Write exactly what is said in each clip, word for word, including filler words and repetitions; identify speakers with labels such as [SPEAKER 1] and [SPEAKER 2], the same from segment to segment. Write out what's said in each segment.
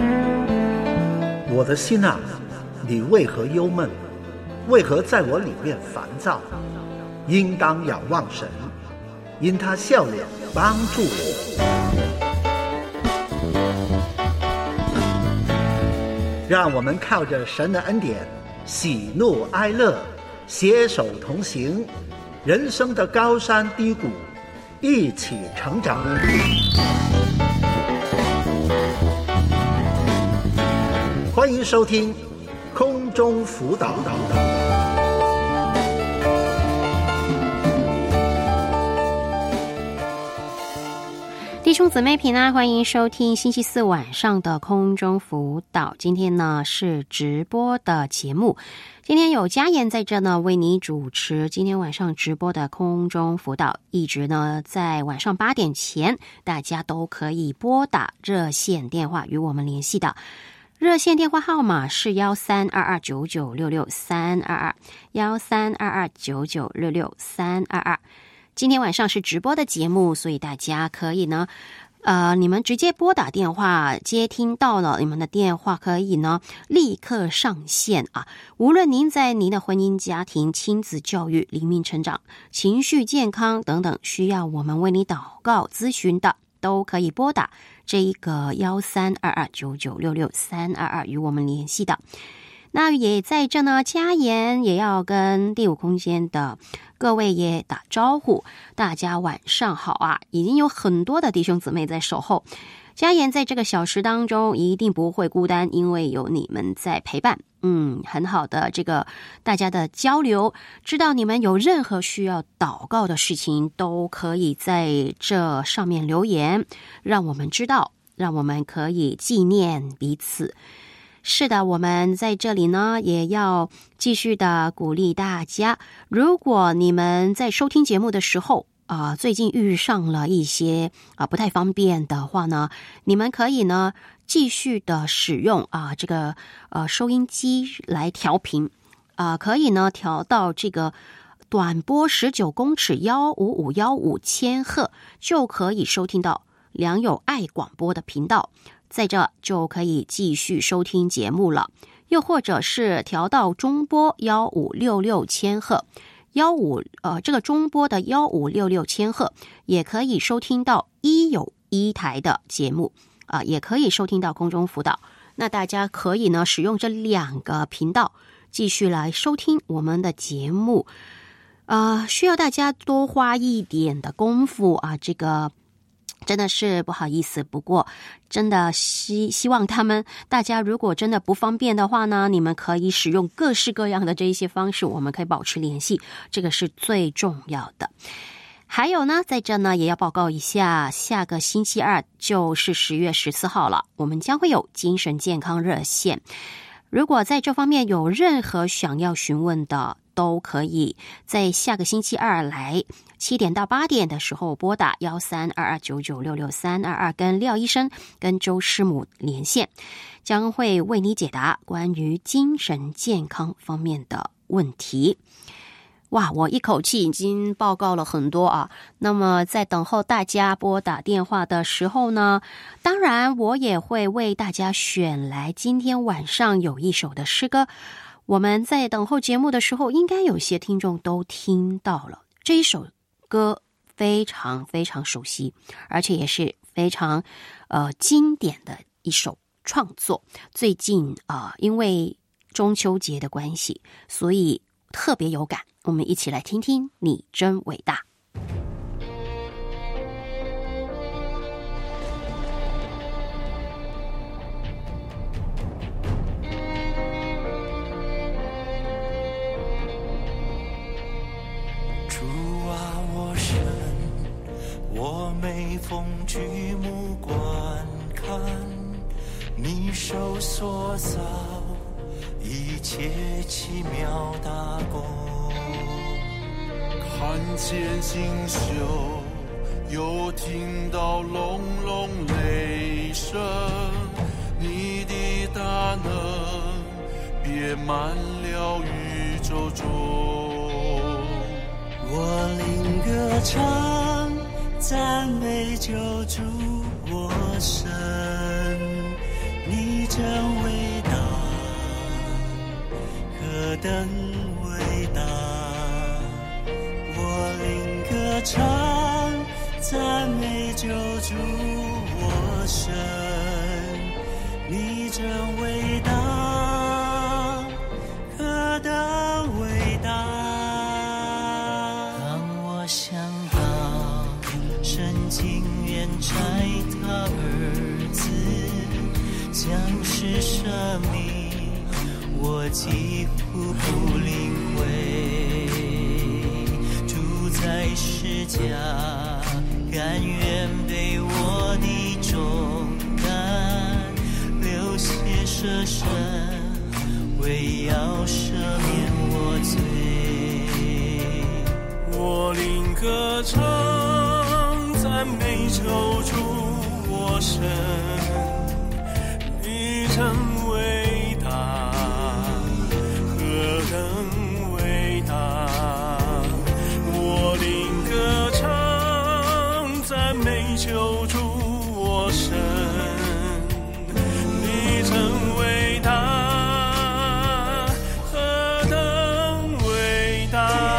[SPEAKER 1] 我的心啊，你为何忧闷？为何在我里面烦躁？应当仰望神，因他笑脸帮助我。让我们靠着神的恩典，喜怒哀乐，携手同行，人生的高山低谷，一起成长。欢迎收听空中辅导。
[SPEAKER 2] 弟兄姊妹平安，欢迎收听星期四晚上的空中辅导。今天呢是直播的节目，今天有嘉言在这呢为你主持今天晚上直播的空中辅导，一直呢在晚上八点前大家都可以拨打热线电话与我们联系的。热线电话号码是幺三二二九九六六三二二，幺三二二九九六六三二二。今天晚上是直播的节目，所以大家可以呢，呃，你们直接拨打电话接听到了，你们的电话可以呢立刻上线啊。无论您在您的婚姻家庭、亲子教育、灵命成长、情绪健康等等需要我们为你祷告咨询的，都可以拨打这一个幺三二二九九六六三二二与我们联系的。那也在这呢，嘉言也要跟第五空间的各位也打招呼，大家晚上好啊！已经有很多的弟兄姊妹在守候，嘉言在这个小时当中一定不会孤单，因为有你们在陪伴。嗯，很好的这个大家的交流，知道你们有任何需要祷告的事情，都可以在这上面留言，让我们知道，让我们可以纪念彼此。是的，我们在这里呢也要继续的鼓励大家，如果你们在收听节目的时候啊、呃，最近遇上了一些啊、呃、不太方便的话呢，你们可以呢继续的使用啊、呃、这个呃收音机来调频啊、呃，可以呢调到这个短波十九公尺幺五五幺五千赫，就可以收听到良友爱广播的频道。在这就可以继续收听节目了，又或者是调到中波幺五六六千赫，幺五呃这个中波的幺五六六千赫也可以收听到一有一台的节目啊、呃，也可以收听到空中辅导。那大家可以呢使用这两个频道继续来收听我们的节目，呃，需要大家多花一点的功夫啊，这个。真的是不好意思，不过真的希希望他们大家如果真的不方便的话呢，你们可以使用各式各样的这一些方式，我们可以保持联系，这个是最重要的。还有呢，在这呢也要报告一下，下个星期二就是十月十四号了，我们将会有精神健康热线。如果在这方面有任何想要询问的，都可以在下个星期二来七点到八点的时候拨打幺三二二九九六六三二二，跟廖医生跟周师母连线，将会为你解答关于精神健康方面的问题。哇，我一口气已经报告了很多啊。那么在等候大家拨打电话的时候呢，当然我也会为大家选来今天晚上有一首的诗歌。我们在等候节目的时候，应该有些听众都听到了这一首歌，非常非常熟悉，而且也是非常呃经典的一首创作。最近啊、呃，因为中秋节的关系，所以特别有感。我们一起来听听《你真伟大》。
[SPEAKER 3] 我每逢举目观看，你手所造一切奇妙大功，
[SPEAKER 4] 看见星宿，又听到隆隆雷声，你的大能遍满了宇宙中。
[SPEAKER 3] 我灵歌唱，赞美救主我神，你真伟大，何等伟大！我灵歌唱，赞美救主我神，你真伟大，何等伟大！当我想到神情愿摘他儿子，将是生命，我几乎不领会。主在世家，甘愿背我的重担，流血舍身，为要赦免我罪。
[SPEAKER 4] 我灵歌唱，赞美救主我神，你真伟大，何等伟大！我灵歌唱，赞美救主我神，你真伟大，何等伟大！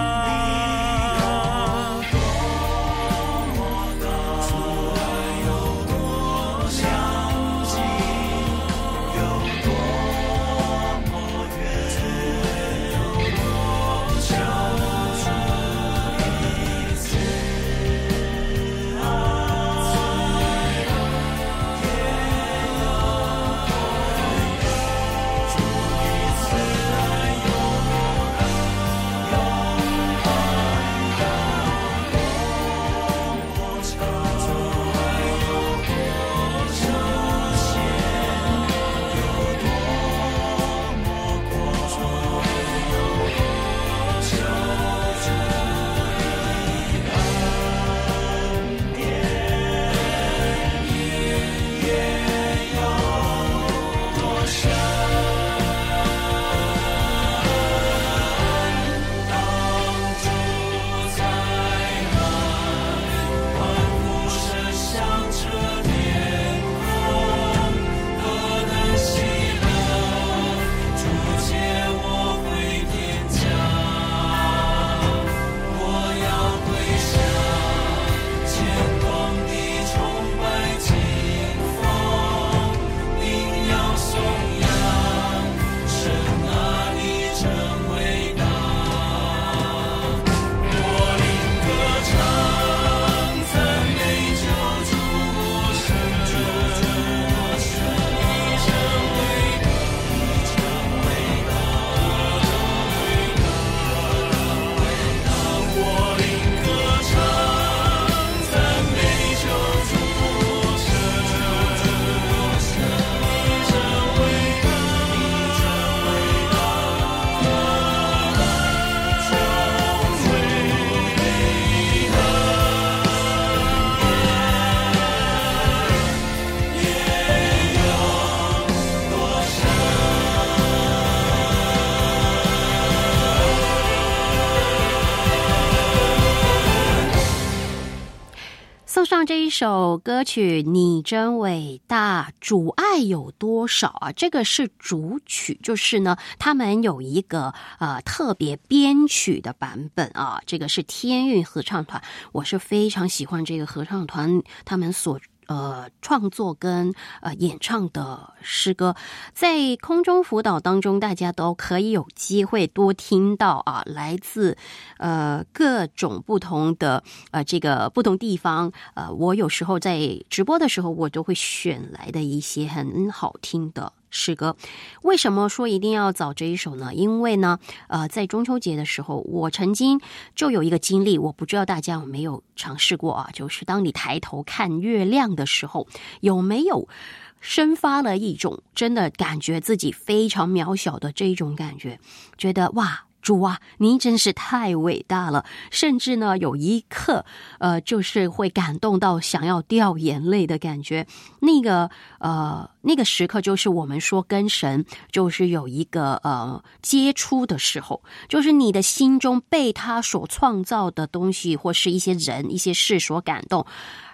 [SPEAKER 2] 送上这一首歌曲《你真伟大》，主爱有多少啊？这个是主曲，就是呢，他们有一个呃特别编曲的版本啊。这个是天韵合唱团，我是非常喜欢这个合唱团他们所呃，创作跟呃演唱的诗歌，在空中辅导当中，大家都可以有机会多听到啊，来自呃各种不同的呃这个不同地方，呃，我有时候在直播的时候，我都会选来的一些很好听的诗歌。为什么说一定要找这一首呢？因为呢，呃，在中秋节的时候，我曾经就有一个经历，我不知道大家有没有尝试过啊，就是当你抬头看月亮的时候，有没有生发了一种真的感觉自己非常渺小的这种感觉，觉得哇，主啊，你真是太伟大了，甚至呢有一刻呃就是会感动到想要掉眼泪的感觉。那个呃那个时刻就是我们说跟神就是有一个呃接触的时候，就是你的心中被他所创造的东西或是一些人一些事所感动，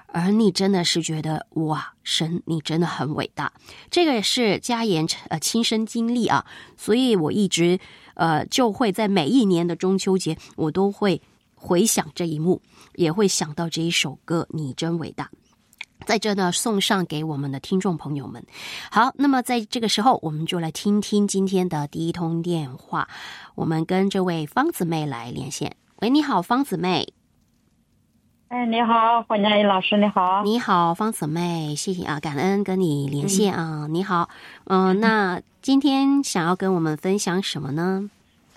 [SPEAKER 2] 而你真的是觉得哇，神你真的很伟大。这个也是嘉言呃亲身经历啊，所以我一直呃就会在每一年的中秋节，我都会回想这一幕，也会想到这一首歌《你真伟大》。在这呢，送上给我们的听众朋友们。好，那么在这个时候，我们就来听听今天的第一通电话。我们跟这位方姊妹来连线。喂，你好，方姊妹。
[SPEAKER 5] 哎，你好，黄佳怡老师，你好。
[SPEAKER 2] 你好，方姊妹，谢谢啊，感恩跟你连线啊。嗯、你好，嗯、呃，那今天想要跟我们分享什么呢？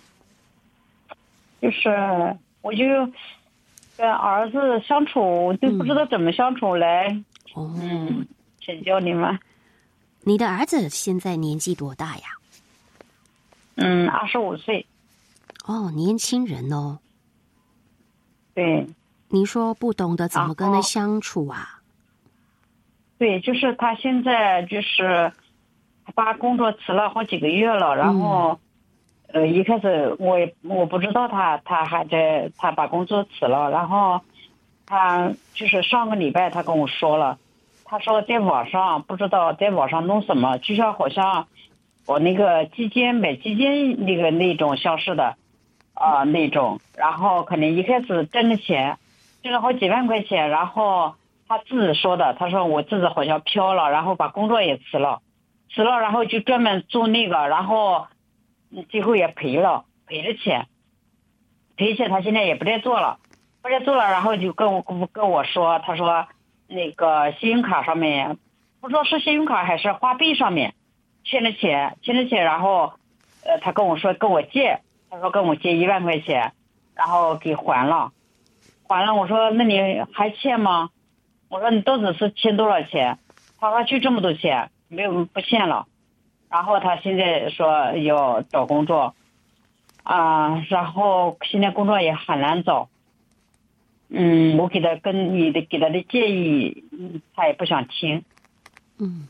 [SPEAKER 5] 就是我就跟儿子相处，就不知道怎么相处来。嗯
[SPEAKER 2] 哦，
[SPEAKER 5] 嗯，请教你们。
[SPEAKER 2] 你的儿子现在年纪多大呀？
[SPEAKER 5] 嗯，二十五岁。
[SPEAKER 2] 哦，年轻人哦。
[SPEAKER 5] 对。
[SPEAKER 2] 你说不懂得怎么跟他相处啊？
[SPEAKER 5] 对，就是他现在就是把工作辞了好几个月了，然后、嗯、呃一开始我也我不知道他他还在他把工作辞了，然后他就是上个礼拜他跟我说了，他说在网上不知道在网上弄什么，就像好像我那个基金买基金那个那种消失的啊、呃、那种，然后可能一开始挣的钱挣了好几万块钱，然后他自己说的，他说我自己好像飘了，然后把工作也辞了辞了，然后就专门做那个，然后最后也赔了赔了钱赔钱，他现在也不再做了不再做了，然后就跟我跟我说，他说那个信用卡上面不知道是信用卡还是花呗上面欠了钱欠了钱，然后呃他跟我说跟我借，他说跟我借一万块钱，然后给还了还了，我说那你还欠吗？我说你到底是欠多少钱？他说就这么多钱，没有不欠了。然后他现在说要找工作啊、呃，然后现在工作也很难找。嗯，我给他跟你的给他的建议，他也不想听。
[SPEAKER 2] 嗯，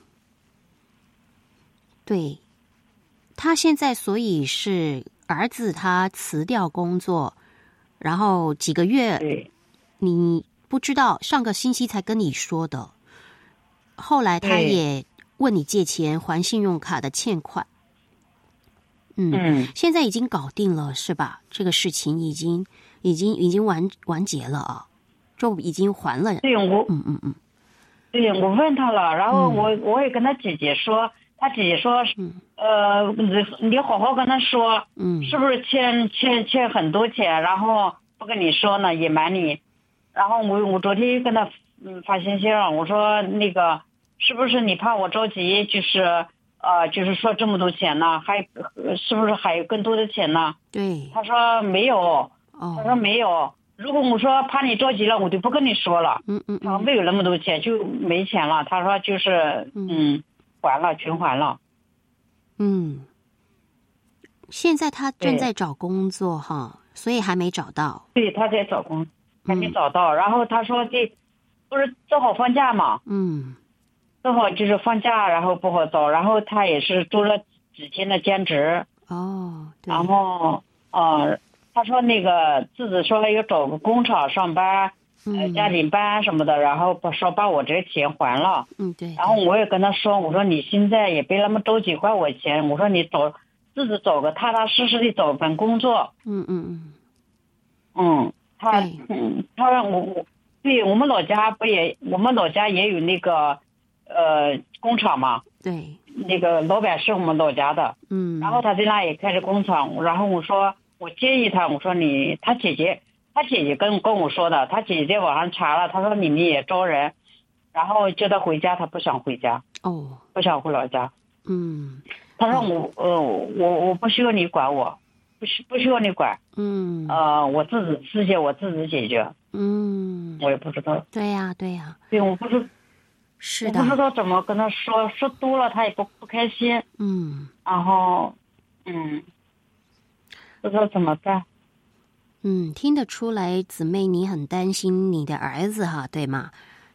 [SPEAKER 2] 对，他现在所以是儿子他辞掉工作，然后几个月，
[SPEAKER 5] 对，
[SPEAKER 2] 你不知道上个星期才跟你说的，后来他也问你借钱还信用卡的欠款。嗯，
[SPEAKER 5] 嗯，
[SPEAKER 2] 现在已经搞定了是吧？这个事情已经已经已经完完结了啊，就已经还了。
[SPEAKER 5] 对，我
[SPEAKER 2] 嗯嗯嗯，
[SPEAKER 5] 对，我问他了，然后我、嗯、我也跟他姐姐说，他姐姐说，嗯、呃，你你好好跟他说，
[SPEAKER 2] 嗯，
[SPEAKER 5] 是不是欠欠欠很多钱，然后不跟你说呢，隐瞒你。然后我我昨天跟他嗯发信息了，我说那个是不是你怕我着急，就是呃就是说这么多钱呢，还是不是还有更多的钱呢？
[SPEAKER 2] 对，
[SPEAKER 5] 他说没有，
[SPEAKER 2] 哦、
[SPEAKER 5] 他说没有。如果我说怕你着急了，我就不跟你说了。
[SPEAKER 2] 嗯嗯，
[SPEAKER 5] 他说没有那么多钱，就没钱了。他说就是嗯还了，全还了。
[SPEAKER 2] 嗯，现在他正在找工作哈，所以还没找到。
[SPEAKER 5] 对，他在找工。还没找到、嗯、然后他说这不是正好放假嘛，
[SPEAKER 2] 嗯，
[SPEAKER 5] 正好就是放假，然后不好找，然后他也是做了几天的兼职
[SPEAKER 2] 哦，对，
[SPEAKER 5] 然后呃他说那个自己说要找个工厂上班、嗯、呃家庭班什么的，然后说把我这个钱还了，
[SPEAKER 2] 嗯对，
[SPEAKER 5] 然后我也跟他说，我说你现在也别那么着急还我钱，我说你找自己找个踏踏实实的找份工作，
[SPEAKER 2] 嗯嗯嗯
[SPEAKER 5] 嗯。他嗯，他让我我对我们老家不也，我们老家也有那个呃工厂嘛，
[SPEAKER 2] 对，
[SPEAKER 5] 那个老板是我们老家的，
[SPEAKER 2] 嗯，
[SPEAKER 5] 然后他在那也开着工厂，然后我说我建议他，我说你他姐姐他姐姐跟跟我说的，他姐姐在网上查了，他说你们也招人，然后叫他回家，他不想回家，
[SPEAKER 2] 哦，
[SPEAKER 5] 不想回老家，
[SPEAKER 2] 嗯，
[SPEAKER 5] 他说我呃我我不需要你管我。不需不需要你管，
[SPEAKER 2] 嗯，
[SPEAKER 5] 呃，我自己事情我自己解决，
[SPEAKER 2] 嗯，
[SPEAKER 5] 我也不知道，
[SPEAKER 2] 对呀、啊、对呀、啊，
[SPEAKER 5] 对，我不是，
[SPEAKER 2] 是的，
[SPEAKER 5] 我不知道怎么跟他说，说多了他也不不开心，
[SPEAKER 2] 嗯，
[SPEAKER 5] 然后，嗯，不知道怎么办，
[SPEAKER 2] 嗯，听得出来，姊妹你很担心你的儿子哈，对吗？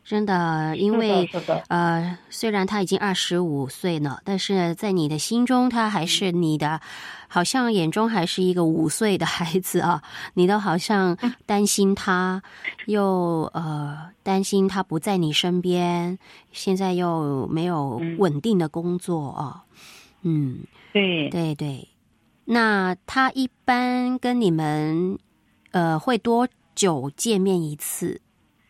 [SPEAKER 2] 真的，因为
[SPEAKER 5] 是的是的
[SPEAKER 2] 呃，虽然他已经二十五岁了，但是在你的心中，他还是你的，好像眼中还是一个五岁的孩子啊。你都好像担心他，又呃担心他不在你身边，现在又没有稳定的工作啊。嗯，
[SPEAKER 5] 对
[SPEAKER 2] 对对。那他一般跟你们呃会多久见面一次？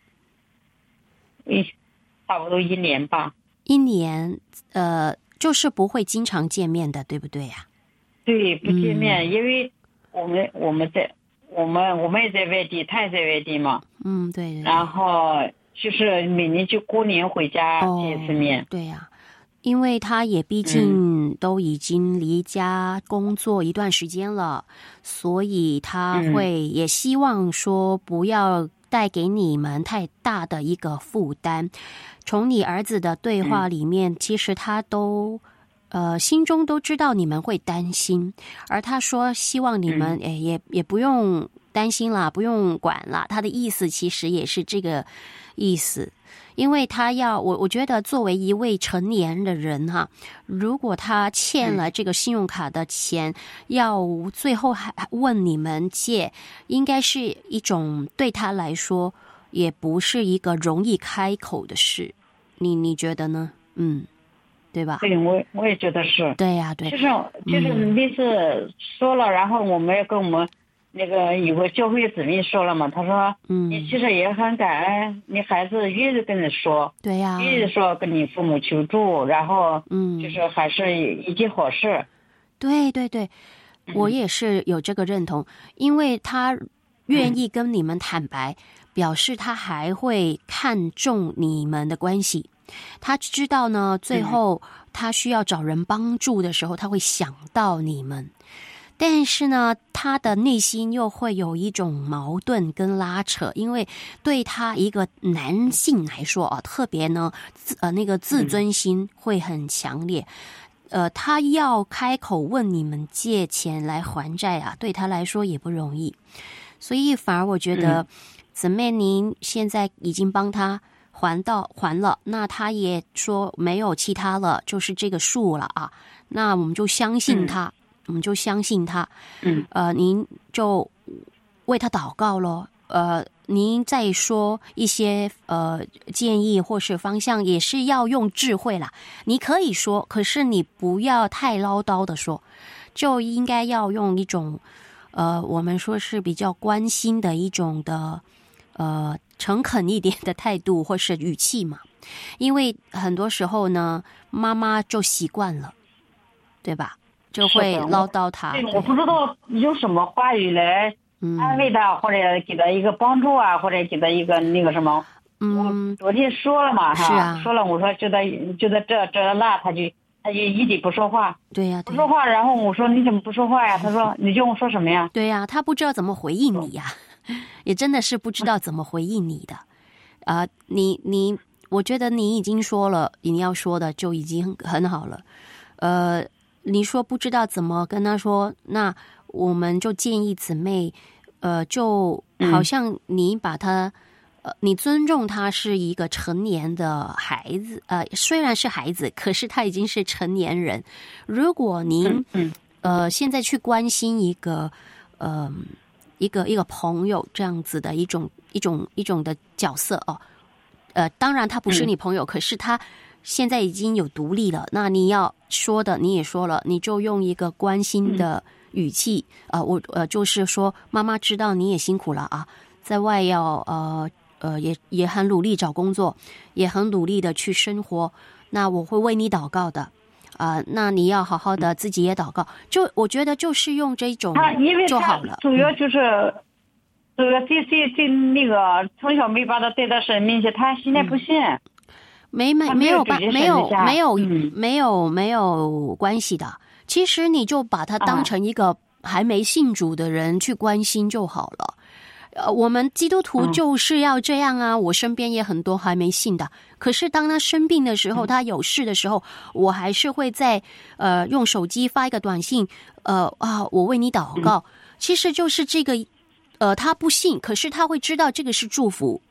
[SPEAKER 5] 一差不多一年吧。
[SPEAKER 2] 一年，呃，就是不会经常见面的，对不对呀？
[SPEAKER 5] 对，不见面，
[SPEAKER 2] 嗯、
[SPEAKER 5] 因为我们我们在我们我们也在外地，他也在外地嘛。
[SPEAKER 2] 嗯，对 对, 对。
[SPEAKER 5] 然后就是每年就过年回家见一次面。
[SPEAKER 2] 哦、对呀、啊，因为他也毕竟都已经离家工作一段时间了，嗯、所以他会也希望说不要带给你们太大的一个负担。从你儿子的对话里面，嗯、其实他都呃心中都知道你们会担心，而他说希望你们、嗯、诶也也不用担心啦，不用管啦。他的意思其实也是这个意思。因为他要我，我觉得作为一位成年的人哈，如果他欠了这个信用卡的钱，嗯、要最后还问你们借，应该是一种对他来说也不是一个容易开口的事。你你觉得呢？嗯，对吧？
[SPEAKER 5] 对，我我也觉得是。
[SPEAKER 2] 对呀、啊，对。
[SPEAKER 5] 就是就是那次说了，嗯、然后我们也跟我们。那个有个教会姊妹说了嘛，他说，嗯，你其实也很感恩，你孩子一直跟你说，
[SPEAKER 2] 对呀、啊，
[SPEAKER 5] 一直说跟你父母求助，然后，嗯，就是还是一件好事。
[SPEAKER 2] 对对对，我也是有这个认同，嗯、因为他愿意跟你们坦白，嗯、表示他还会看重你们的关系。他知道呢，最后他需要找人帮助的时候，他会想到你们。但是呢，他的内心又会有一种矛盾跟拉扯，因为对他一个男性来说啊，特别呢，呃，那个自尊心会很强烈。呃，他要开口问你们借钱来还债啊，对他来说也不容易。所以反而我觉得，姊妹您现在已经帮他还到还了，那他也说没有其他了，就是这个数了啊。那我们就相信他。嗯我们就相信他，嗯，呃，您就为他祷告咯。呃，您再说一些呃建议或是方向，也是要用智慧啦。你可以说，可是你不要太唠叨的说，就应该要用一种呃，我们说是比较关心的一种的呃诚恳一点的态度或是语气嘛。因为很多时候呢，妈妈就习惯了，对吧？就会唠叨他。
[SPEAKER 5] 对，我不知道用什么话语来安慰他，嗯、或者给他一个帮助啊，或者给他一个那个什么。嗯，我昨天说了嘛，哈，是啊，说了，我说就在就在这这那，他就他就一直不说话。
[SPEAKER 2] 对呀、啊，
[SPEAKER 5] 不说话。然后我说你怎么不说话呀？他说你叫我说什么呀？
[SPEAKER 2] 对呀、啊，他不知道怎么回应你呀，也真的是不知道怎么回应你的。啊、呃，你你，我觉得你已经说了你要说的就已经很好了，呃。你说不知道怎么跟他说，那我们就建议姊妹，呃，就好像你把他，呃，你尊重他是一个成年的孩子，呃，虽然是孩子，可是他已经是成年人。如果您，呃，现在去关心一个，呃，一个一个朋友这样子的一种一种一种的角色哦，呃，当然他不是你朋友，可是他。现在已经有独立了，那你要说的你也说了，你就用一个关心的语气啊、嗯呃，我呃就是说，妈妈知道你也辛苦了啊，在外要呃呃也也很努力找工作，也很努力的去生活，那我会为你祷告的啊、呃，那你要好好的自己也祷告，就我觉得就是用这种就好了。
[SPEAKER 5] 主要就是。这个这这这那个从小没把他带到神面前，他现在不信。嗯
[SPEAKER 2] 没没没有吧？没有没有、嗯、没有没有关系的。其实你就把他当成一个还没信主的人去关心就好了。呃，我们基督徒就是要这样啊。嗯、我身边也很多还没信的，可是当他生病的时候，嗯、他有事的时候，我还是会在呃用手机发一个短信，呃啊，我为你祷告。嗯、其实就是这个，呃，他不信，可是他会知道这个是祝福。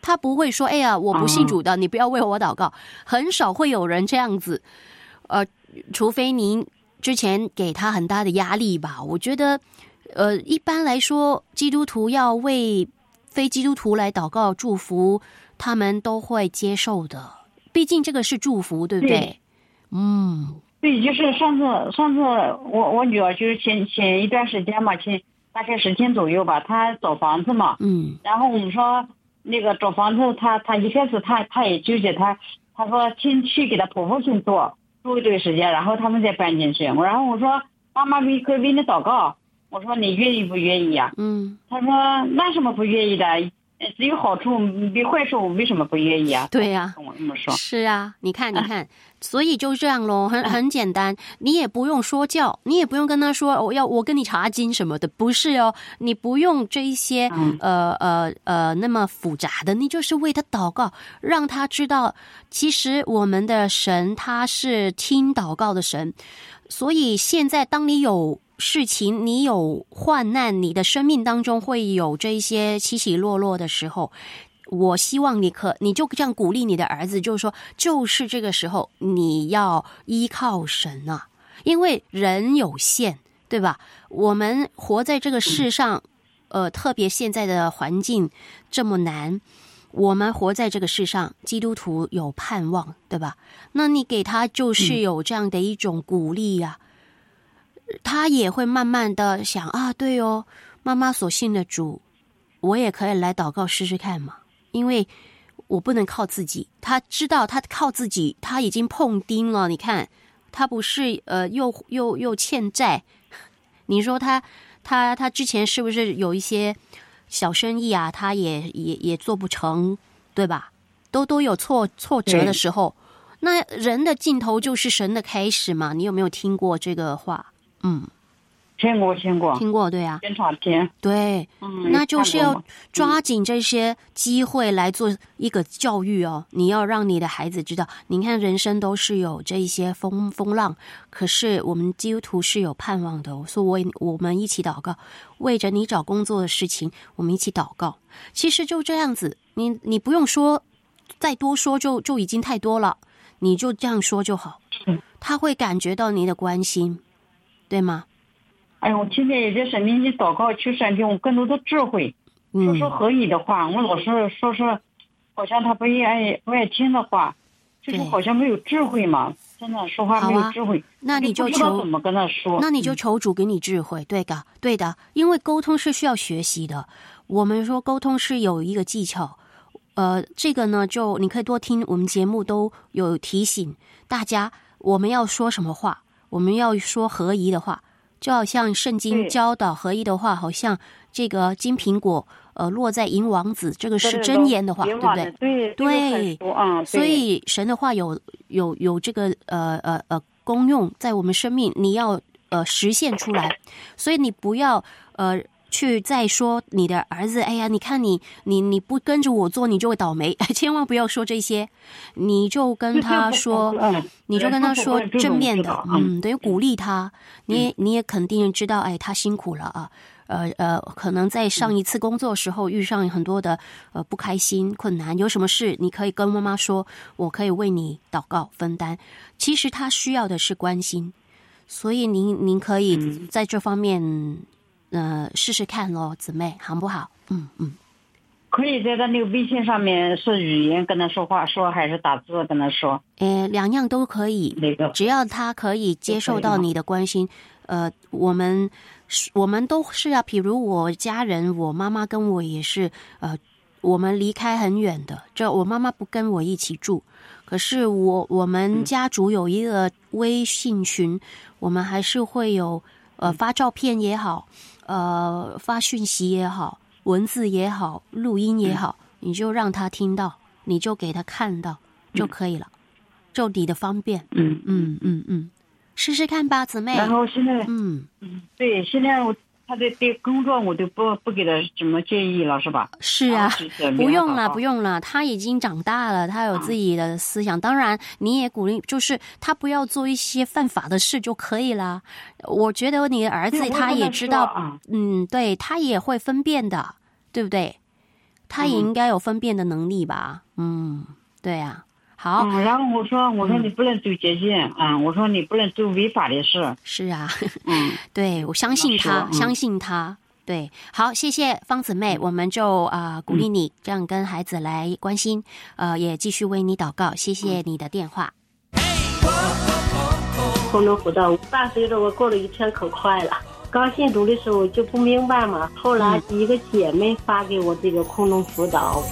[SPEAKER 2] 他不会说哎呀我不信主的、嗯、你不要为我祷告，很少会有人这样子，呃，除非您之前给他很大的压力吧。我觉得呃，一般来说基督徒要为非基督徒来祷告祝福，他们都会接受的，毕竟这个是祝福，对不对？对，嗯，
[SPEAKER 5] 对，就是上次上次我我女儿就是前前一段时间嘛，前大概十天左右吧，她找房子嘛，
[SPEAKER 2] 嗯，
[SPEAKER 5] 然后我们说那个找房子，她她一开始她她也纠结，她她说先去给她婆婆先做住一段时间，然后他们再搬进去。然后我说妈妈为可以为你祷告，我说你愿意不愿意呀？
[SPEAKER 2] 嗯，
[SPEAKER 5] 她说那什么不愿意的，只有好处没坏处，为什么不愿意啊？
[SPEAKER 2] 对呀、啊，
[SPEAKER 5] 跟我这么说。
[SPEAKER 2] 是啊，你看，你看，所以就这样咯，很很简单，你也不用说教，你也不用跟他说我、哦、要我跟你查经什么的，不是哦，你不用这一些、嗯、呃呃呃那么复杂的，你就是为他祷告，让他知道，其实我们的神他是听祷告的神，所以现在当你有事情，你有患难，你的生命当中会有这一些起起落落的时候，我希望你可你就这样鼓励你的儿子，就是说就是这个时候你要依靠神啊，因为人有限，对吧？我们活在这个世上，呃，特别现在的环境这么难，我们活在这个世上，基督徒有盼望，对吧？那你给他就是有这样的一种鼓励呀、啊。他也会慢慢的想啊，对哦，妈妈所信的主，我也可以来祷告试试看嘛，因为我不能靠自己。他知道他靠自己，他已经碰钉了。你看，他不是呃又又又欠债，你说他他他之前是不是有一些小生意啊？他也也也做不成，对吧？都都有挫挫折的时候。那人的尽头就是神的开始嘛。你有没有听过这个话？嗯，
[SPEAKER 5] 听过听过
[SPEAKER 2] 听过，对啊，
[SPEAKER 5] 经常听。
[SPEAKER 2] 对、嗯，那就是要抓紧这些机会来做一个教育哦。嗯、你要让你的孩子知道，你看人生都是有这一些风风浪，可是我们基督徒是有盼望的、哦。所以我我们一起祷告，为着你找工作的事情，我们一起祷告。其实就这样子，你你不用说再多说就就已经太多了，你就这样说就好，他会感觉到你的关心。对吗？
[SPEAKER 5] 哎呦，我现在也在神面前祷告，求神给我更多的智慧，嗯、说说合理的话。我老是说说，好像他不爱不爱听的话，就是好像没有智慧嘛。真的说话没有智慧，啊、
[SPEAKER 2] 那你就求
[SPEAKER 5] 怎么跟他说？
[SPEAKER 2] 那你就求主给你智慧，对的，对的。因为沟通是需要学习的。我们说沟通是有一个技巧，呃，这个呢，就你可以多听我们节目都有提醒大家，我们要说什么话。我们要说合宜的话，就好像圣经教导合宜的话，好像这个金苹果呃落在银王子，这个是箴言的话，对不对？
[SPEAKER 5] 对
[SPEAKER 2] 对，
[SPEAKER 5] 对啊，
[SPEAKER 2] 所以神的话有有有这个呃呃呃功用在我们生命，你要呃实现出来，所以你不要呃。去再说你的儿子，哎呀，你看你你你不跟着我做，你就会倒霉，千万不要说这些，你就跟他说，你就跟他说正面的，嗯，等于鼓励他，你也你也肯定知道，哎，他辛苦了啊，呃呃，可能在上一次工作的时候遇上很多的呃不开心、困难，有什么事你可以跟妈妈说，我可以为你祷告分担。其实他需要的是关心，所以您您可以在这方面。呃，试试看咯，姊妹，好不好？嗯嗯，
[SPEAKER 5] 可以在他那个微信上面是语言跟他说话，说还是打字跟他说？
[SPEAKER 2] 呃，两样都可以，
[SPEAKER 5] 那个
[SPEAKER 2] 只要他可以接受到你的关心。呃，我们我们都是啊，比如我家人，我妈妈跟我也是，呃，我们离开很远的，这我妈妈不跟我一起住，可是我我们家族有一个微信群，我们还是会有呃发照片也好。呃，发讯息也好，文字也好，录音也好，嗯、你就让他听到，你就给他看到就可以了，嗯、就你的方便。
[SPEAKER 5] 嗯
[SPEAKER 2] 嗯嗯嗯，试试看吧，姊妹。
[SPEAKER 5] 然后现在，
[SPEAKER 2] 嗯
[SPEAKER 5] 嗯，对，现在我他的对工作我都不不给他什么建议了，是吧？
[SPEAKER 2] 是啊，不用了，不用了，他已经长大了，他有自己的思想。嗯、当然，你也鼓励，就是他不要做一些犯法的事就可以了。我觉得你的儿子他也知道，嗯，对他也会分辨的，对不对？ 他也应该有分辨的能力吧？嗯，对啊。好，
[SPEAKER 5] 嗯，然后我说，我说你不能走捷径，嗯，我说你不能做违法的事。
[SPEAKER 2] 是啊，
[SPEAKER 5] 嗯，
[SPEAKER 2] 对，我相信他，
[SPEAKER 5] 嗯、
[SPEAKER 2] 相信他。对，好，谢谢方姊妹，我们就啊、呃、鼓励你这样跟孩子来关心，呃，也继续为你祷告。谢谢你的电话。
[SPEAKER 6] 空中辅导伴随着我过了一天可快了。刚信主的时候就不明白嘛，后来一个姐妹发给我这个空中辅导。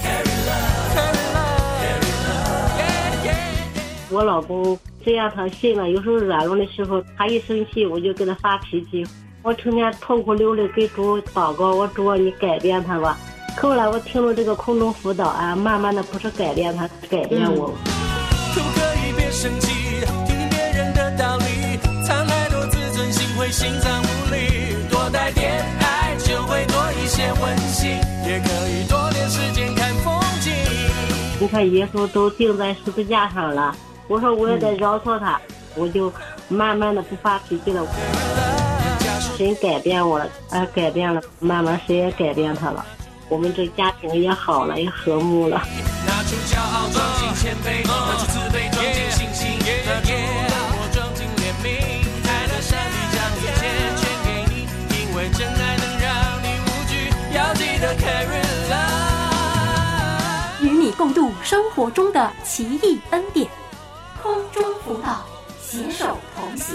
[SPEAKER 6] 我老公这样他信了，有时候软弱的时候，他一生气我就跟他发脾气，我成天痛哭流泪给主祷告，我主啊你改变他吧。后来我听了这个空中辅导啊，慢慢的不是改变他，改变我。
[SPEAKER 3] 可不可以别生气，听听别人的道理，藏太多自尊心会心脏无力，多带点爱就会多一些温馨，也可以多点时间看风景。
[SPEAKER 6] 你看耶稣都钉在十字架上了，我说我也得饶恕他、嗯、我就慢慢的不发脾气了。神改变我了，啊，改变了，慢慢神也改变他了，我们这家庭也好了，也和睦了。
[SPEAKER 3] 拿出骄傲，装进谦卑，拿出自卑，装进信心，拿出冷漠，装进怜悯，爱的上帝将一切全给你，因为真爱能让你无惧，要记得 carry love，
[SPEAKER 7] 与你共度生活中的奇异恩典，空中辅导，携手同行。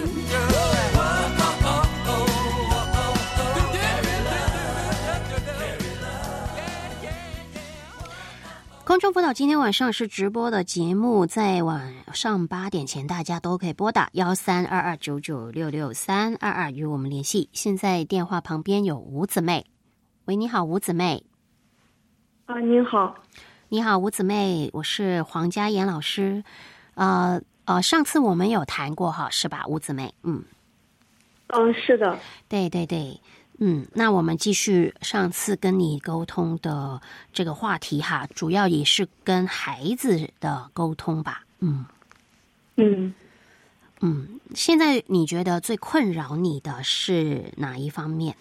[SPEAKER 2] 空中辅导今天晚上是直播的节目，在晚上八点前大家都可以拨打幺三二二九九六六三二二与我们联系。现在电话旁边有吴姊妹，喂，你好，吴姊妹。
[SPEAKER 8] 啊，您好。
[SPEAKER 2] 你好，吴姊妹，我是黄嘉妍老师。呃呃，上次我们有谈过哈，是吧，吴姊妹？嗯，
[SPEAKER 8] 嗯，是的。
[SPEAKER 2] 对对对。嗯，那我们继续上次跟你沟通的这个话题哈，主要也是跟孩子的沟通吧。嗯
[SPEAKER 8] 嗯
[SPEAKER 2] 嗯，现在你觉得最困扰你的是哪一方面？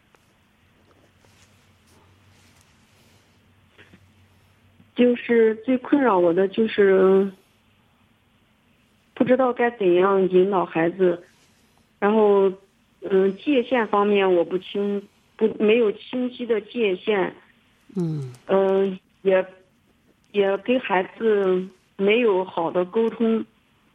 [SPEAKER 8] 就是最困扰我的就是不知道该怎样引导孩子，然后。嗯，界限方面我不清，不没有清晰的界限。
[SPEAKER 2] 嗯
[SPEAKER 8] 嗯、呃，也也跟孩子没有好的沟通。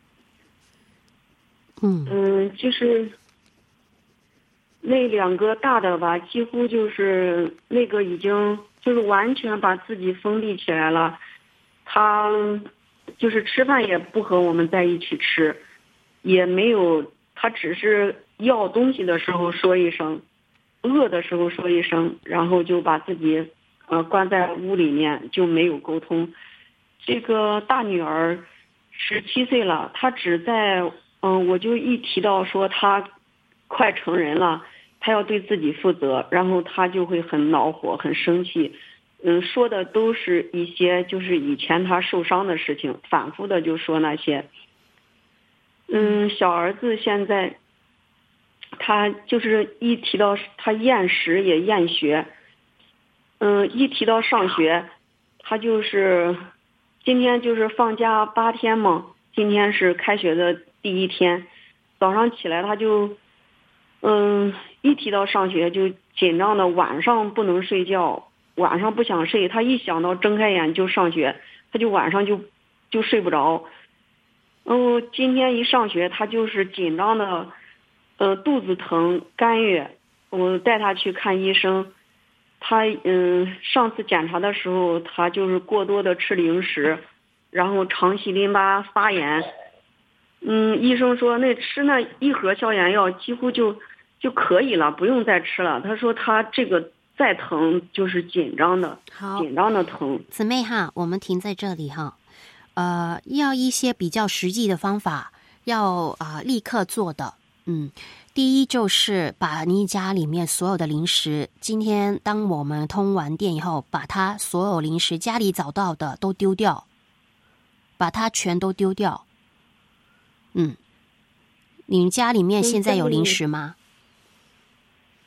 [SPEAKER 2] 嗯
[SPEAKER 8] 嗯，就是那两个大的吧，几乎就是那个已经就是完全把自己封闭起来了。他就是吃饭也不和我们在一起吃，也没有，他只是。要东西的时候说一声，饿的时候说一声，然后就把自己呃关在屋里面，就没有沟通。这个大女儿十七岁了，她只在嗯、呃，我就一提到说她快成人了，她要对自己负责，然后她就会很恼火，很生气。嗯，说的都是一些就是以前她受伤的事情，反复的就说那些。嗯，小儿子现在。他就是一提到他厌食也厌学，嗯，一提到上学，他就是今天就是放假八天嘛，今天是开学的第一天，早上起来他就，嗯，一提到上学就紧张的，晚上不能睡觉，晚上不想睡，他一想到睁开眼就上学，他就晚上就就睡不着，嗯，今天一上学他就是紧张的。呃，肚子疼、干哕，我带他去看医生。他嗯，上次检查的时候，他就是过多的吃零食，然后肠系淋巴发炎。嗯，医生说那吃那一盒消炎药几乎就就可以了，不用再吃了。他说他这个再疼就是紧张的，紧张的疼。
[SPEAKER 2] 姊妹哈，我们停在这里哈。呃，要一些比较实际的方法，要啊、呃、立刻做的。嗯，第一就是把你家里面所有的零食，今天当我们通完电以后，把它所有零食家里找到的都丢掉，把它全都丢掉。嗯，你们家里面现在有零食吗？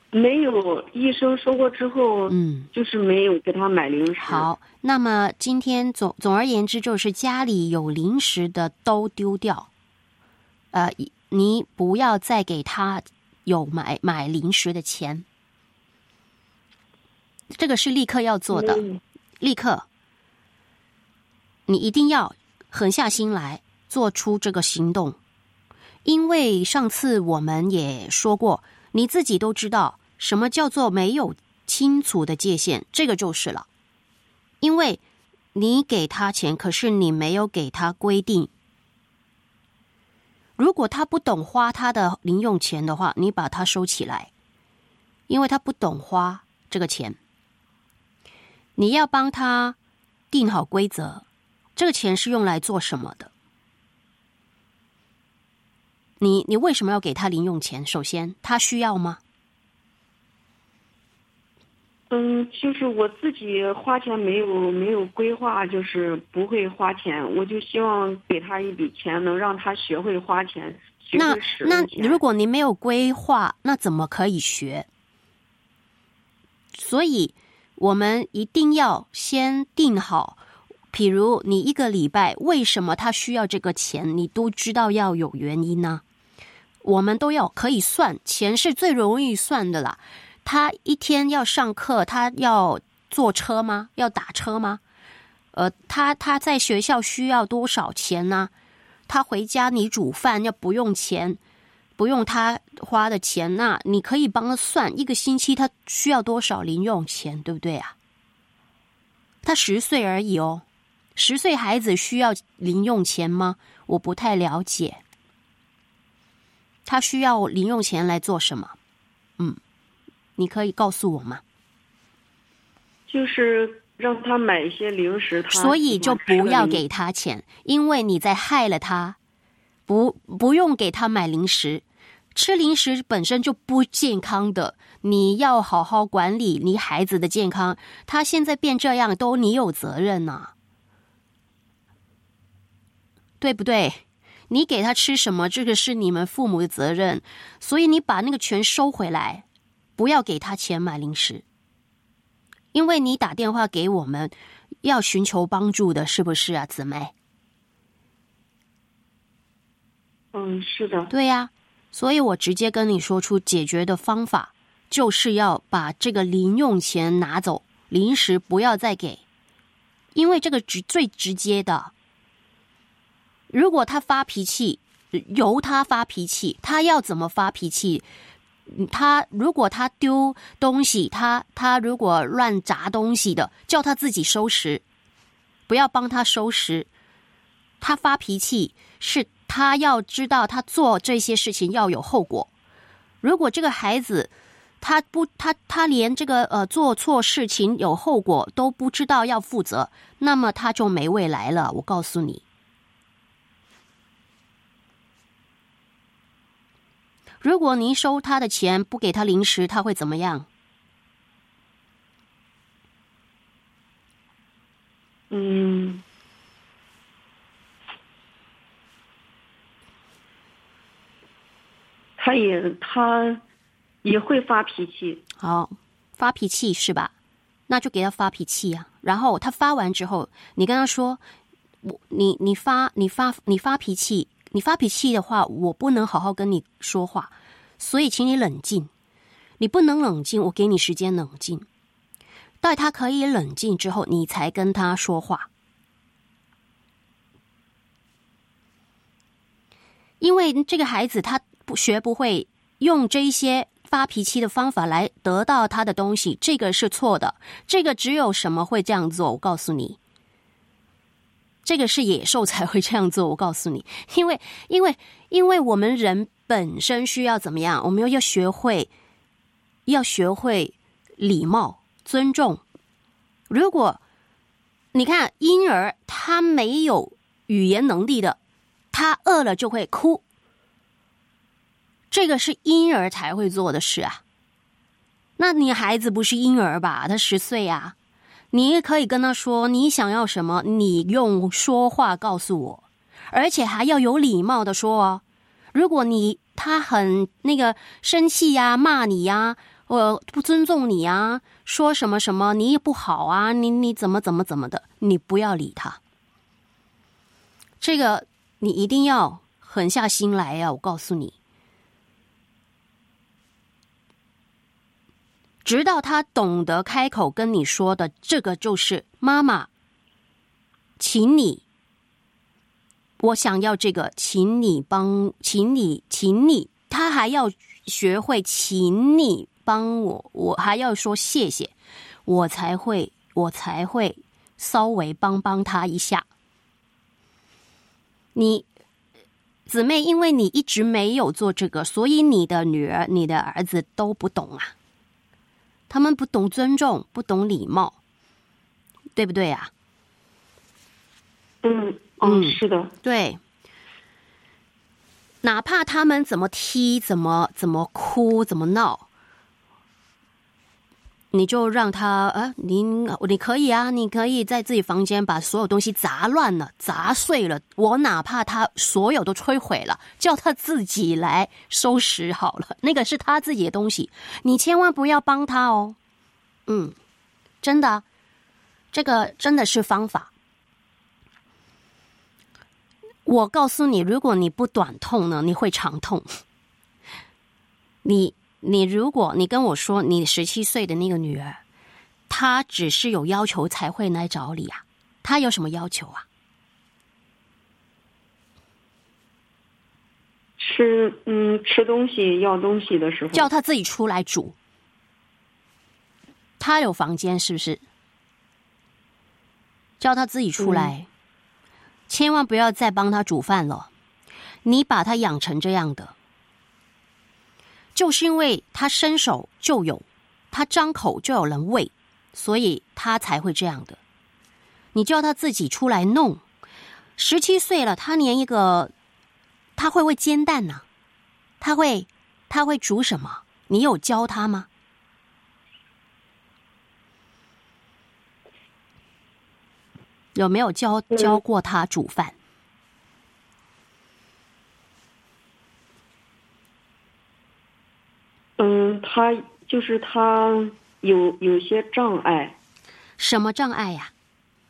[SPEAKER 8] 没有，医生说过之后，
[SPEAKER 2] 嗯，
[SPEAKER 8] 就是没有给他买零食。
[SPEAKER 2] 好，那么今天总总而言之，就是家里有零食的都丢掉，呃，你不要再给他有买买零食的钱，这个是立刻要做的，立刻，你一定要狠下心来做出这个行动，因为上次我们也说过，你自己都知道什么叫做没有清楚的界限，这个就是了。因为你给他钱，可是你没有给他规定。如果他不懂花他的零用钱的话，你把他收起来，因为他不懂花这个钱。你要帮他定好规则，这个钱是用来做什么的？你你为什么要给他零用钱？首先，他需要吗？
[SPEAKER 8] 嗯，就是我自己花钱没有没有规划，就是不会花钱，我就希望给他一笔钱，能让他学会花钱，学
[SPEAKER 2] 那
[SPEAKER 8] 会使用
[SPEAKER 2] 那
[SPEAKER 8] 钱。
[SPEAKER 2] 如果你没有规划，那怎么可以学？所以我们一定要先定好，譬如你一个礼拜为什么他需要这个钱，你都知道要有原因呢、啊。我们都要可以算，钱是最容易算的啦。他一天要上课，他要坐车吗？要打车吗？呃，他他在学校需要多少钱呢？他回家你煮饭要不用钱，不用他花的钱，那你可以帮他算一个星期他需要多少零用钱，对不对啊？他十岁而已哦，十岁孩子需要零用钱吗？我不太了解。他需要零用钱来做什么？嗯。你可以告诉我吗？
[SPEAKER 8] 就是让他买一些零食，他
[SPEAKER 2] 所以就不要给他钱，因为你在害了他。不，不用给他买零食，吃零食本身就不健康的，你要好好管理你孩子的健康。他现在变这样，都你有责任啊，对不对？你给他吃什么，这个是你们父母的责任，所以你把那个钱收回来。不要给他钱买零食，因为你打电话给我们要寻求帮助的，是不是啊，姊妹？
[SPEAKER 8] 嗯，是的。
[SPEAKER 2] 对呀、啊，所以我直接跟你说出解决的方法，就是要把这个零用钱拿走，零食不要再给，因为这个直最直接的。如果他发脾气，由他发脾气，他要怎么发脾气？他如果他丢东西，他他如果乱砸东西的，叫他自己收拾，不要帮他收拾。他发脾气是他要知道他做这些事情要有后果。如果这个孩子他不他他连这个呃做错事情有后果都不知道要负责，那么他就没未来了，我告诉你。如果您收他的钱，不给他零食，他会怎么样？
[SPEAKER 8] 嗯，他也他也会发脾气。
[SPEAKER 2] 好，发脾气是吧？那就给他发脾气啊。然后他发完之后，你跟他说：“我你你发你发你发脾气。”你发脾气的话，我不能好好跟你说话，所以请你冷静。你不能冷静，我给你时间冷静。待他可以冷静之后，你才跟他说话。因为这个孩子他不学不会用这一些发脾气的方法来得到他的东西，这个是错的。这个只有什么会这样做？我告诉你。这个是野兽才会这样做，我告诉你，因为因为因为我们人本身需要怎么样？我们要学会要学会礼貌、尊重。如果你看婴儿他没有语言能力的，他饿了就会哭，这个是婴儿才会做的事啊。那你孩子不是婴儿吧？他十岁啊。你也可以跟他说你想要什么，你用说话告诉我，而且还要有礼貌的说哦。如果你他很那个生气呀、骂你呀， 我不尊重你啊，说什么什么你也不好啊，你你怎么怎么怎么的，你不要理他。这个你一定要狠下心来啊，我告诉你。直到他懂得开口跟你说的，这个就是妈妈，请你，我想要这个，请你帮，请你，请你，他还要学会，请你帮我，我还要说谢谢，我才会，我才会稍微帮帮他一下。你姊妹，因为你一直没有做这个，所以你的女儿、你的儿子都不懂啊。他们不懂尊重，不懂礼貌，对不对啊？
[SPEAKER 8] 嗯嗯，是的，
[SPEAKER 2] 对。哪怕他们怎么踢、怎么怎么哭、怎么闹，你就让他呃，你你可以啊，你可以在自己房间把所有东西砸乱了、砸碎了，我哪怕他所有都摧毁了，叫他自己来收拾好了，那个是他自己的东西，你千万不要帮他哦。嗯，真的，这个真的是方法。我告诉你，如果你不短痛呢，你会长痛。你你如果你跟我说你十七岁的那个女儿，她只是有要求才会来找你啊，她有什么要求啊？
[SPEAKER 8] 吃嗯吃东西要东西的时候，
[SPEAKER 2] 叫她自己出来煮。她有房间是不是？叫她自己出来。嗯，千万不要再帮他煮饭了，你把他养成这样的，就是因为他伸手就有，他张口就有人喂，所以他才会这样的。你叫他自己出来弄，十七岁了，他连一个，他会不会煎蛋呢？他会，他会煮什么？你有教他吗？有没有教教过他煮饭？
[SPEAKER 8] 嗯，他就是他有有些障碍。
[SPEAKER 2] 什么障碍呀？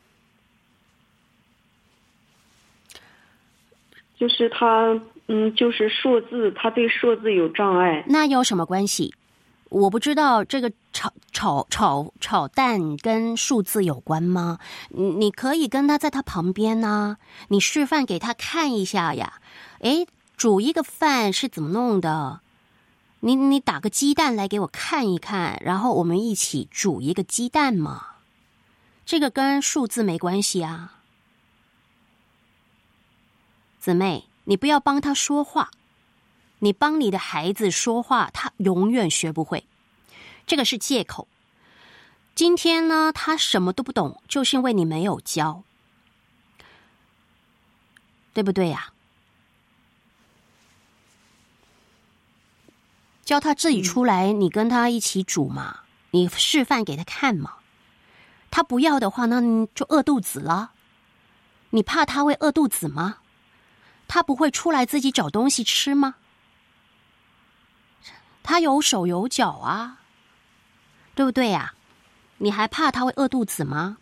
[SPEAKER 8] 就是他，嗯，就是数字，他对数字有障碍。
[SPEAKER 2] 那有什么关系？我不知道这个炒炒炒炒蛋跟数字有关吗？你你可以跟他在他旁边啊，你示范给他看一下呀。诶，煮一个饭是怎么弄的？你你打个鸡蛋来给我看一看，然后我们一起煮一个鸡蛋嘛。这个跟数字没关系啊。姊妹，你不要帮他说话。你帮你的孩子说话，他永远学不会，这个是借口。今天呢，他什么都不懂，就是因为你没有教，对不对呀？叫他自己出来，你跟他一起煮嘛，你示范给他看嘛。他不要的话，那你就饿肚子了。你怕他会饿肚子吗？他不会出来自己找东西吃吗？他有手有脚啊，对不对呀？你还怕他会饿肚子吗？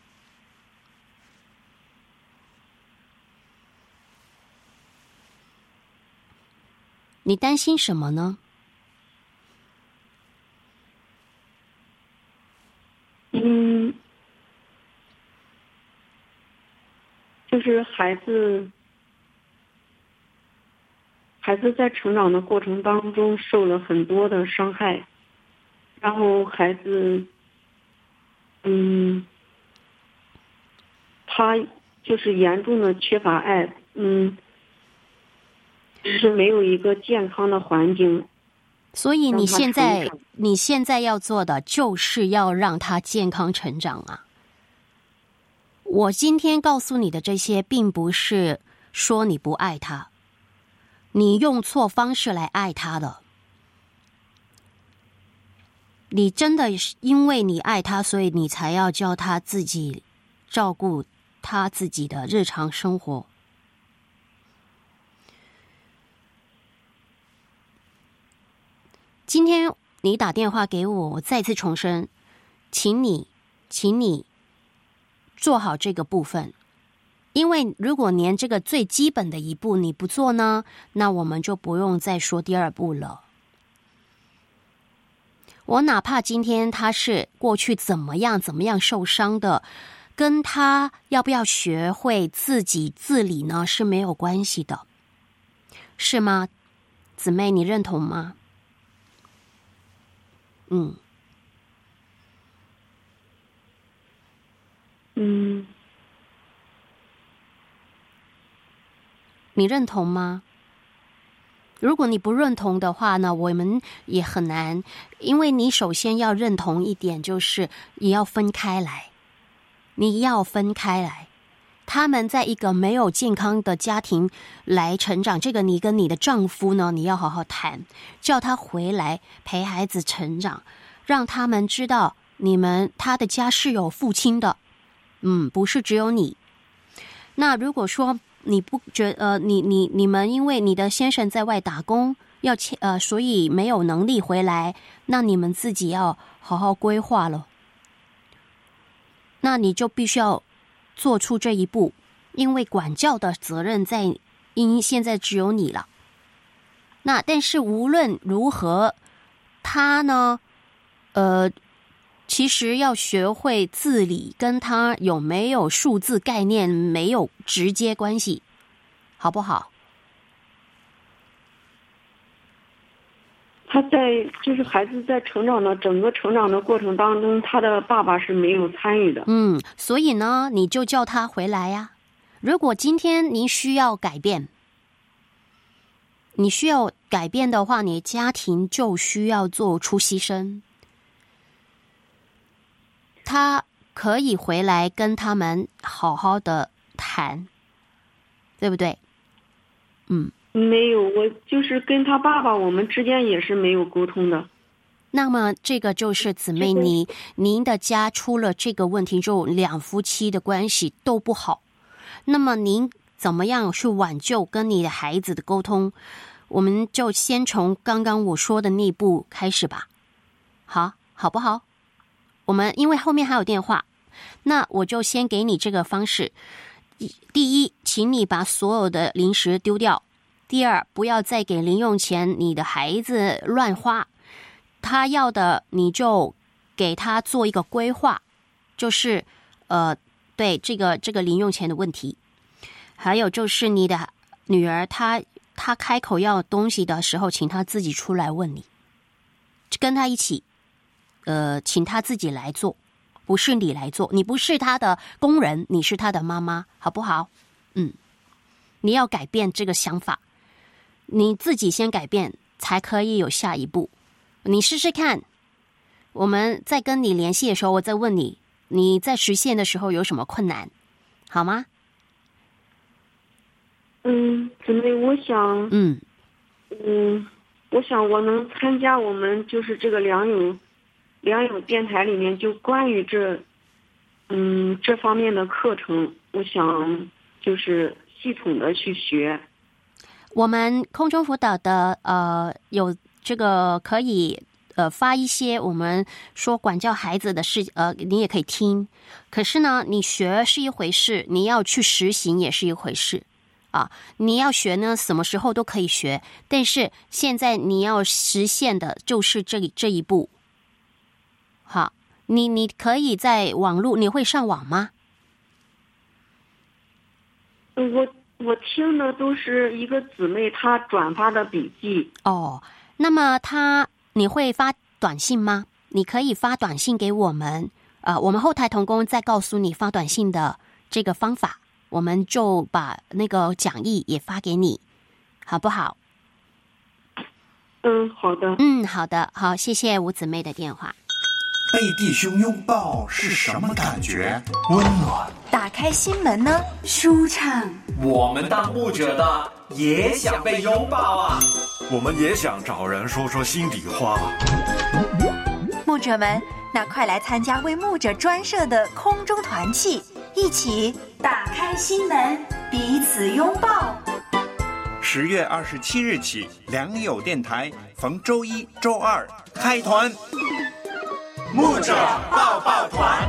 [SPEAKER 2] 你担心什么呢？
[SPEAKER 8] 嗯，就是孩子。孩子在成长的过程当中受了很多的伤害，然后孩子，嗯，他就是严重的缺乏爱，嗯，是没有一个健康的环境。
[SPEAKER 2] 所以你现在你现在要做的就是要让他健康成长啊。我今天告诉你的这些，并不是说你不爱他。你用错方式来爱他了，你真的是因为你爱他，所以你才要教他自己照顾他自己的日常生活。今天你打电话给我，我再次重申，请你，请你做好这个部分。因为如果连这个最基本的一步你不做呢，那我们就不用再说第二步了。我哪怕今天他是过去怎么样怎么样受伤的，跟他要不要学会自己自理呢是没有关系的，是吗？姊妹，你认同吗？嗯
[SPEAKER 8] 嗯，
[SPEAKER 2] 你认同吗？如果你不认同的话呢，我们也很难，因为你首先要认同一点，就是也要分开来，你要分开来。他们在一个没有健康的家庭来成长，这个你跟你的丈夫呢，你要好好谈，叫他回来陪孩子成长，让他们知道你们他的家是有父亲的，嗯，不是只有你。那如果说你不觉呃，你你你们因为你的先生在外打工，要呃，所以没有能力回来，那你们自己要好好规划了。那你就必须要做出这一步，因为管教的责任在因现在只有你了。那但是无论如何，他呢，呃，其实要学会自理，跟他有没有数字概念没有直接关系，好不好？
[SPEAKER 8] 他在就是孩子在成长的整个成长的过程当中，他的爸爸是没有参与的。
[SPEAKER 2] 嗯，所以呢，你就叫他回来呀。如果今天您需要改变，你需要改变的话，你家庭就需要做出牺牲。他可以回来跟他们好好的谈，对不对？嗯。
[SPEAKER 8] 没有，我就是跟他爸爸，我们之间也是没有沟通的。
[SPEAKER 2] 那么这个就是姊妹，你您的家出了这个问题之后，两夫妻的关系都不好。那么您怎么样去挽救跟你的孩子的沟通？我们就先从刚刚我说的那步开始吧，好，好不好？我们因为后面还有电话，那我就先给你这个方式。第一，请你把所有的零食丢掉。第二，不要再给零用钱，你的孩子乱花，他要的你就给他做一个规划，就是呃，对这个这个零用钱的问题。还有就是你的女儿，她她开口要东西的时候，请她自己出来问你，跟她一起，呃，请她自己来做，不是你来做，你不是她的工人，你是她的妈妈，好不好？嗯，你要改变这个想法。你自己先改变，才可以有下一步。你试试看，我们在跟你联系的时候，我再问你，你在实现的时候有什么困难，好吗？
[SPEAKER 8] 嗯，姊妹，我想，
[SPEAKER 2] 嗯
[SPEAKER 8] 嗯，我想我能参加我们就是这个良友良友电台里面就关于这，嗯，这方面的课程，我想就是系统的去学。
[SPEAKER 2] 我们空中辅导的呃有这个可以呃发一些我们说管教孩子的事，呃你也可以听。可是呢，你学是一回事，你要去实行也是一回事啊。你要学呢，什么时候都可以学，但是现在你要实现的就是这这一步。好，你你可以在网络，你会上网吗？
[SPEAKER 8] 我。我听的都是一个姊妹她转发的笔记。
[SPEAKER 2] 哦，那么她你会发短信吗？你可以发短信给我们，呃，我们后台同工再告诉你发短信的这个方法，我们就把那个讲义也发给你，好不好？
[SPEAKER 8] 嗯，好的。
[SPEAKER 2] 嗯，好的，好，谢谢吴姊妹的电话。
[SPEAKER 9] 被弟兄拥抱是什么感觉？温暖。
[SPEAKER 7] 打开心门呢？舒畅。
[SPEAKER 10] 我们当牧者的也想被拥抱啊！
[SPEAKER 4] 我们也想找人说说心底话。
[SPEAKER 7] 牧者们，那快来参加为牧者专设的空中团契，一起打开心门，彼此拥抱。
[SPEAKER 11] 十月二十七日起，良友电台逢周一、周二开团。
[SPEAKER 10] 牧者抱抱团。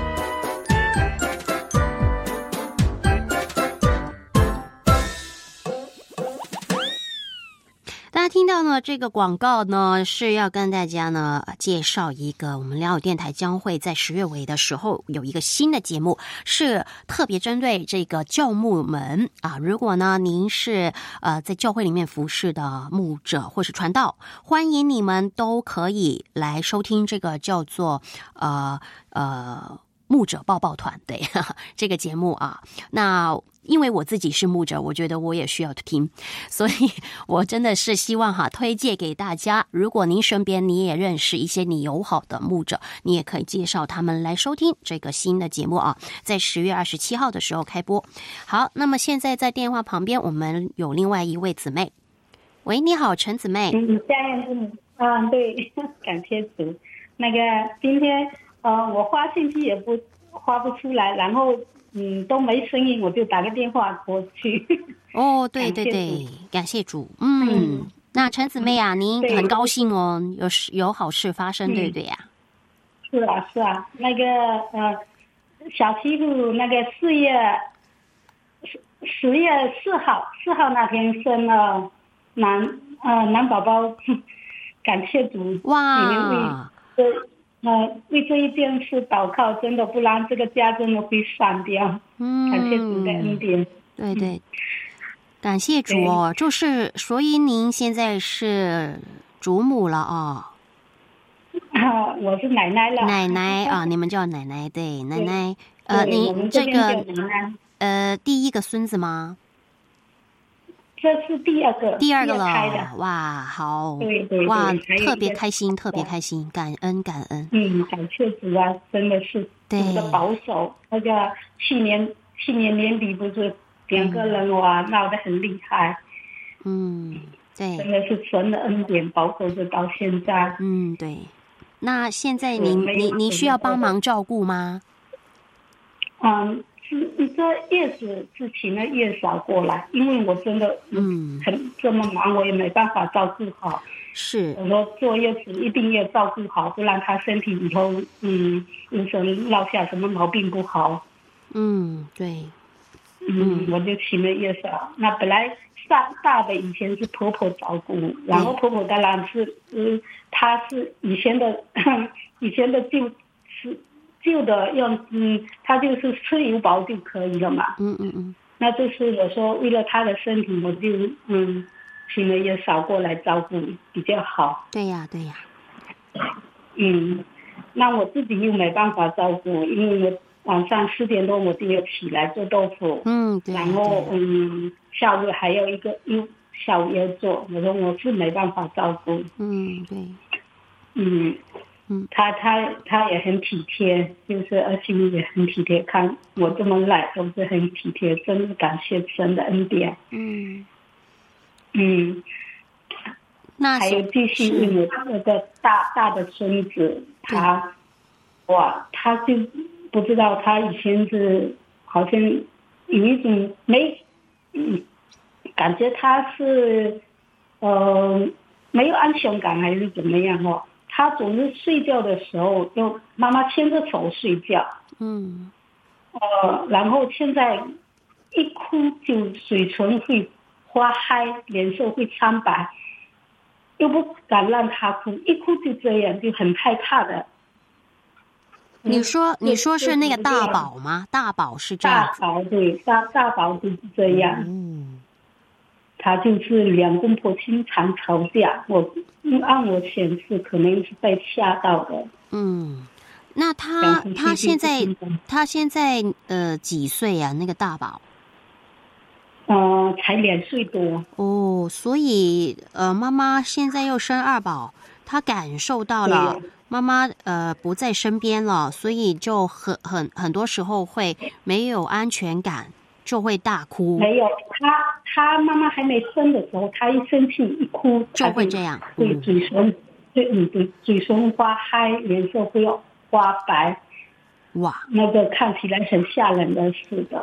[SPEAKER 2] 大家听到呢，这个广告呢是要跟大家呢介绍一个，我们良友电台将会在十月尾的时候有一个新的节目，是特别针对这个教牧们啊。如果呢您是呃在教会里面服侍的牧者或是传道，欢迎你们都可以来收听这个叫做呃呃牧者抱抱团，对呵呵这个节目啊。那因为我自己是牧者，我觉得我也需要听，所以我真的是希望哈推荐给大家。如果您身边你也认识一些你友好的牧者，你也可以介绍他们来收听这个新的节目啊，在十月二十七号的时候开播。好，那么现在在电话旁边我们有另外一位姊妹。喂，你好，陈姊妹。
[SPEAKER 12] 嗯，家人是嗯，对，感谢主。那个今天呃，我发信息也不发不出来，然后。嗯，都没声音，我就打个电话过去。
[SPEAKER 2] 哦，对对对，感谢主。嗯，嗯那陈姊妹啊，您很高兴哦，有有好事发生，嗯、对不对呀、啊？
[SPEAKER 12] 是啊，是啊，那个呃，小媳妇那个四月十十月四号四号那天生了男呃男宝宝，感谢主。
[SPEAKER 2] 哇！
[SPEAKER 12] 呃，为这一件事祷告，真的不然这个家真的会散掉。
[SPEAKER 2] 嗯，
[SPEAKER 12] 感谢主的恩典。
[SPEAKER 2] 对对，嗯、感谢主哦。就是所以您现在是祖母了哦。
[SPEAKER 12] 啊，我是奶奶了。
[SPEAKER 2] 奶奶啊，你们叫奶奶，对，奶奶。呃，您这个呃第一个孙子吗？
[SPEAKER 12] 这是第二个，
[SPEAKER 2] 第二个了，哇，好，
[SPEAKER 12] 对对对，
[SPEAKER 2] 哇，特别开心，特别开心，感恩感恩。
[SPEAKER 12] 嗯，感谢主啊，真的是主的保守。那个去年去年年底不是两个人哇闹得很厉害，
[SPEAKER 2] 嗯，对，
[SPEAKER 12] 真的是神的恩典保守着到现在。
[SPEAKER 2] 嗯，对。那现在您您您需要帮忙照顾吗？
[SPEAKER 12] 嗯。这月子之前呢月少过来，因为我真的嗯很这么忙，我也没办法照顾好。
[SPEAKER 2] 是，
[SPEAKER 12] 我说坐月子一定要照顾好，不然他身体以后嗯有时候落下什么毛病不好。
[SPEAKER 2] 嗯，对。
[SPEAKER 12] 嗯，我就请了月嫂。那本来大大的以前是婆婆照顾，然后婆婆当然是嗯，她是以前的以前的就是旧的用嗯，他就是吃油饱就可以了嘛。
[SPEAKER 2] 嗯嗯嗯。
[SPEAKER 12] 那就是我说为了他的身体，我就嗯，请了也少过来照顾比较好。
[SPEAKER 2] 对呀对呀。
[SPEAKER 12] 嗯，那我自己又没办法照顾，因为我晚上四点多我就要起来做豆腐。
[SPEAKER 2] 嗯，对。
[SPEAKER 12] 然后嗯，下午还有一个又下午要做，我说我是没办法照顾。
[SPEAKER 2] 嗯，对。
[SPEAKER 12] 嗯。嗯，他他他也很体贴，就是而且也很体贴，看我这么赖都是很体贴，真的感谢神的恩典。
[SPEAKER 2] 嗯
[SPEAKER 12] 嗯，
[SPEAKER 2] 那
[SPEAKER 12] 还有继续为我那个大大的孙子，他哇，他就不知道他以前是好像有一种没嗯，感觉他是呃没有安全感还是怎么样哦。他总是睡觉的时候就妈妈牵着手睡觉，
[SPEAKER 2] 嗯，
[SPEAKER 12] 呃，然后现在一哭就嘴唇会发黑，脸色会苍白，又不敢让他哭，一哭就这样，就很害怕的。
[SPEAKER 2] 你说你说是那个大宝吗？大宝是这样。
[SPEAKER 12] 大宝对，大大宝就是这样。
[SPEAKER 2] 嗯。
[SPEAKER 12] 他就是两公婆经常吵架，我按我显示可能是被吓到的。
[SPEAKER 2] 嗯，那他他现在他现在呃几岁呀、啊？那个大宝？
[SPEAKER 12] 呃，才两岁多。
[SPEAKER 2] 哦，所以呃，妈妈现在又生二宝，她感受到了妈妈呃不在身边了，所以就很很很多时候会没有安全感。就会大哭。
[SPEAKER 12] 没有，他他妈妈还没生的时候，他一生气一哭
[SPEAKER 2] 就会这样，
[SPEAKER 12] 对嘴唇，对嗯对嘴唇发黑，脸色会发白，
[SPEAKER 2] 哇，
[SPEAKER 12] 那个看起来很吓人的似的。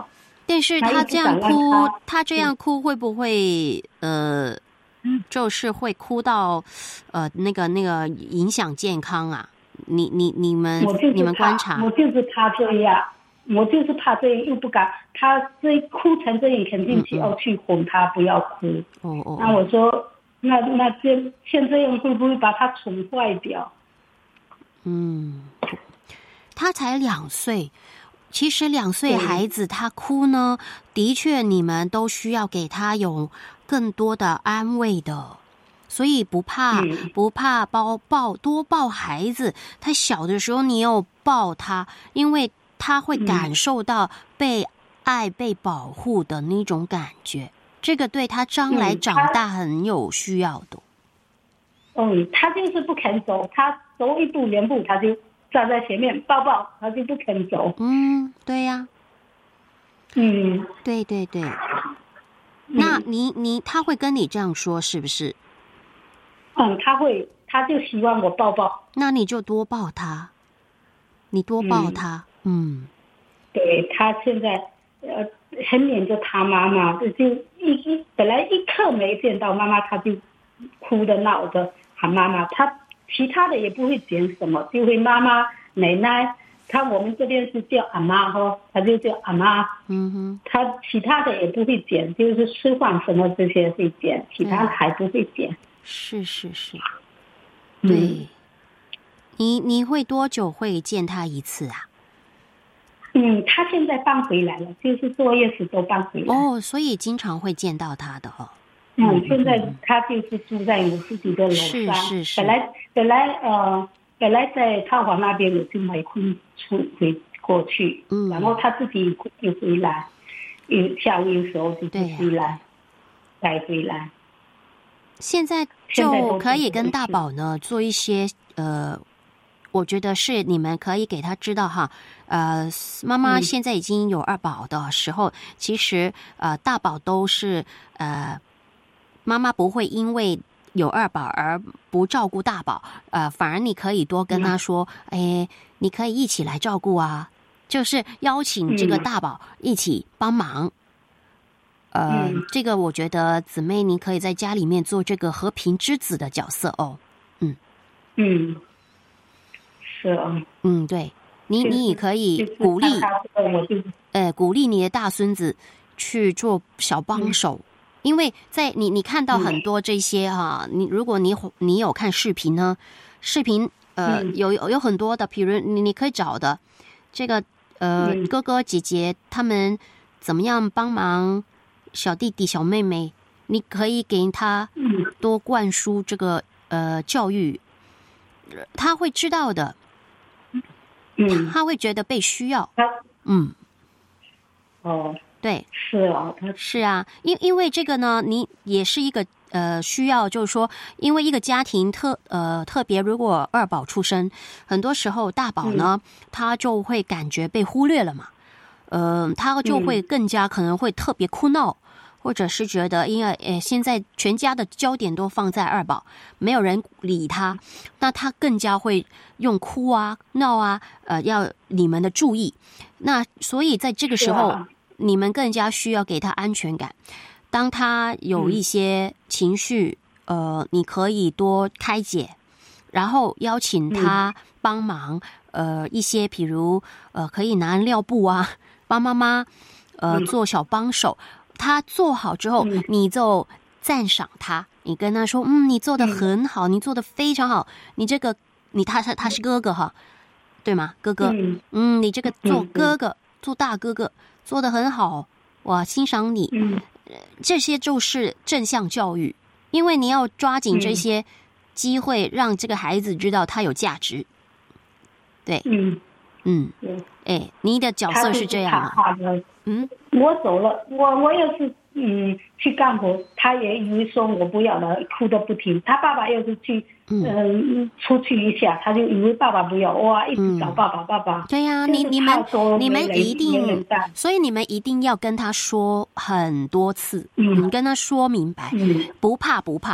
[SPEAKER 2] 但是他这样哭，他, 他这样哭会不会呃，就是会哭到呃那个那个影响健康啊？你你你们你们观察，
[SPEAKER 12] 我就是怕这样，我就是怕这样，又不敢，他这哭成这样，肯定是要去哄他不要哭。
[SPEAKER 2] 哦哦。
[SPEAKER 12] 那我说，那那这像这样会不会把他宠坏掉？
[SPEAKER 2] 嗯，他才两岁。其实两岁孩子他哭呢，的确你们都需要给他有更多的安慰的，所以不怕、嗯、不怕抱抱多抱孩子。他小的时候你有抱他，因为他会感受到被爱、被保护的那种感觉，这个对他将来长大很有需要的。
[SPEAKER 12] 嗯，他就是不肯走，他走一步两步他就站在前面抱抱，他就不肯走。
[SPEAKER 2] 嗯，对呀、啊。
[SPEAKER 12] 嗯，
[SPEAKER 2] 对对对。那你你他会跟你这样说是不是？
[SPEAKER 12] 嗯，他会，他就希望我抱抱。
[SPEAKER 2] 那你就多抱他，你多抱他。嗯，嗯
[SPEAKER 12] 对，他现在呃很黏着他妈妈，就一一本来一刻没见到妈妈，他就哭的闹的喊妈妈，他。其他的也不会讲什么，就会妈妈、奶奶，他我们这边是叫阿妈哈，他就叫阿妈。
[SPEAKER 2] 嗯哼，
[SPEAKER 12] 他其他的也不会讲，就是吃饭什么这些会讲，其他的还不会讲。
[SPEAKER 2] 是是是，对。嗯、你你会多久会见他一次啊？
[SPEAKER 12] 嗯，他现在搬回来了，就是作业时都搬回来。
[SPEAKER 2] 哦，所以经常会见到他的哦。
[SPEAKER 12] 嗯，现在他就是住在我自己的楼上。
[SPEAKER 2] 是是是。
[SPEAKER 12] 本来本来呃，本来在套房那边我就没空出回过去，嗯，然后他自己就回来，有下午有时候就回来，再回来。
[SPEAKER 2] 现在就可以跟大宝呢做一些呃，我觉得是你们可以给他知道哈，呃，妈妈现在已经有二宝的时候，嗯、其实呃大宝都是呃。妈妈不会因为有二宝而不照顾大宝，呃，反而你可以多跟他说，嗯、哎，你可以一起来照顾啊，就是邀请这个大宝一起帮忙。嗯、呃，这个我觉得姊妹你可以在家里面做这个和平之子的角色哦。嗯
[SPEAKER 12] 嗯，是啊。
[SPEAKER 2] 嗯，对，你你也可以鼓励，呃，鼓励你的大孙子去做小帮手。嗯，因为在你你看到很多这些哈、啊，你如果你你有看视频呢，视频呃、嗯、有有有很多的，比如你你可以找的这个呃、嗯、哥哥姐姐他们怎么样帮忙小弟弟小妹妹，你可以给他多灌输这个呃教育，他会知道的，
[SPEAKER 12] 嗯，
[SPEAKER 2] 他会觉得被需要，
[SPEAKER 12] 嗯，哦。
[SPEAKER 2] 对，
[SPEAKER 12] 是啊，
[SPEAKER 2] 是啊，因因为这个呢，你也是一个呃需要，就是说，因为一个家庭特呃特别，如果二宝出生，很多时候大宝呢，嗯、他就会感觉被忽略了嘛，呃，他就会更加可能会特别哭闹，嗯、或者是觉得因为呃现在全家的焦点都放在二宝，没有人理他，那他更加会用哭啊闹啊，呃要你们的注意，那所以在这个时候。你们更加需要给他安全感。当他有一些情绪，嗯、呃，你可以多开解，然后邀请他帮忙。嗯、呃，一些比如呃，可以拿尿布啊，帮妈妈呃做小帮手。他做好之后，嗯、你就赞赏他，你跟他说：“嗯，你做得很好，嗯、你做得非常好。你这个，你他他他是哥哥哈，对吗？哥哥，嗯，嗯你这个做哥哥，嗯、做大哥哥。”做得很好，我欣赏你。嗯，这些就是正向教育，因为你要抓紧这些机会，让这个孩子知道他有价值。对，
[SPEAKER 12] 嗯
[SPEAKER 2] 嗯，哎，你的角色是这样吗？
[SPEAKER 12] 嗯，我走了，我我要是嗯去干活，他也以为说我不要了，哭得不停。他爸爸要是去嗯、呃、出去一下，他就以为爸爸不要，哇，一直找爸爸、嗯、爸爸。
[SPEAKER 2] 对呀、啊，你你们你们一定，所以你们一定要跟他说很多次，嗯，你跟他说明白，嗯、不怕不怕，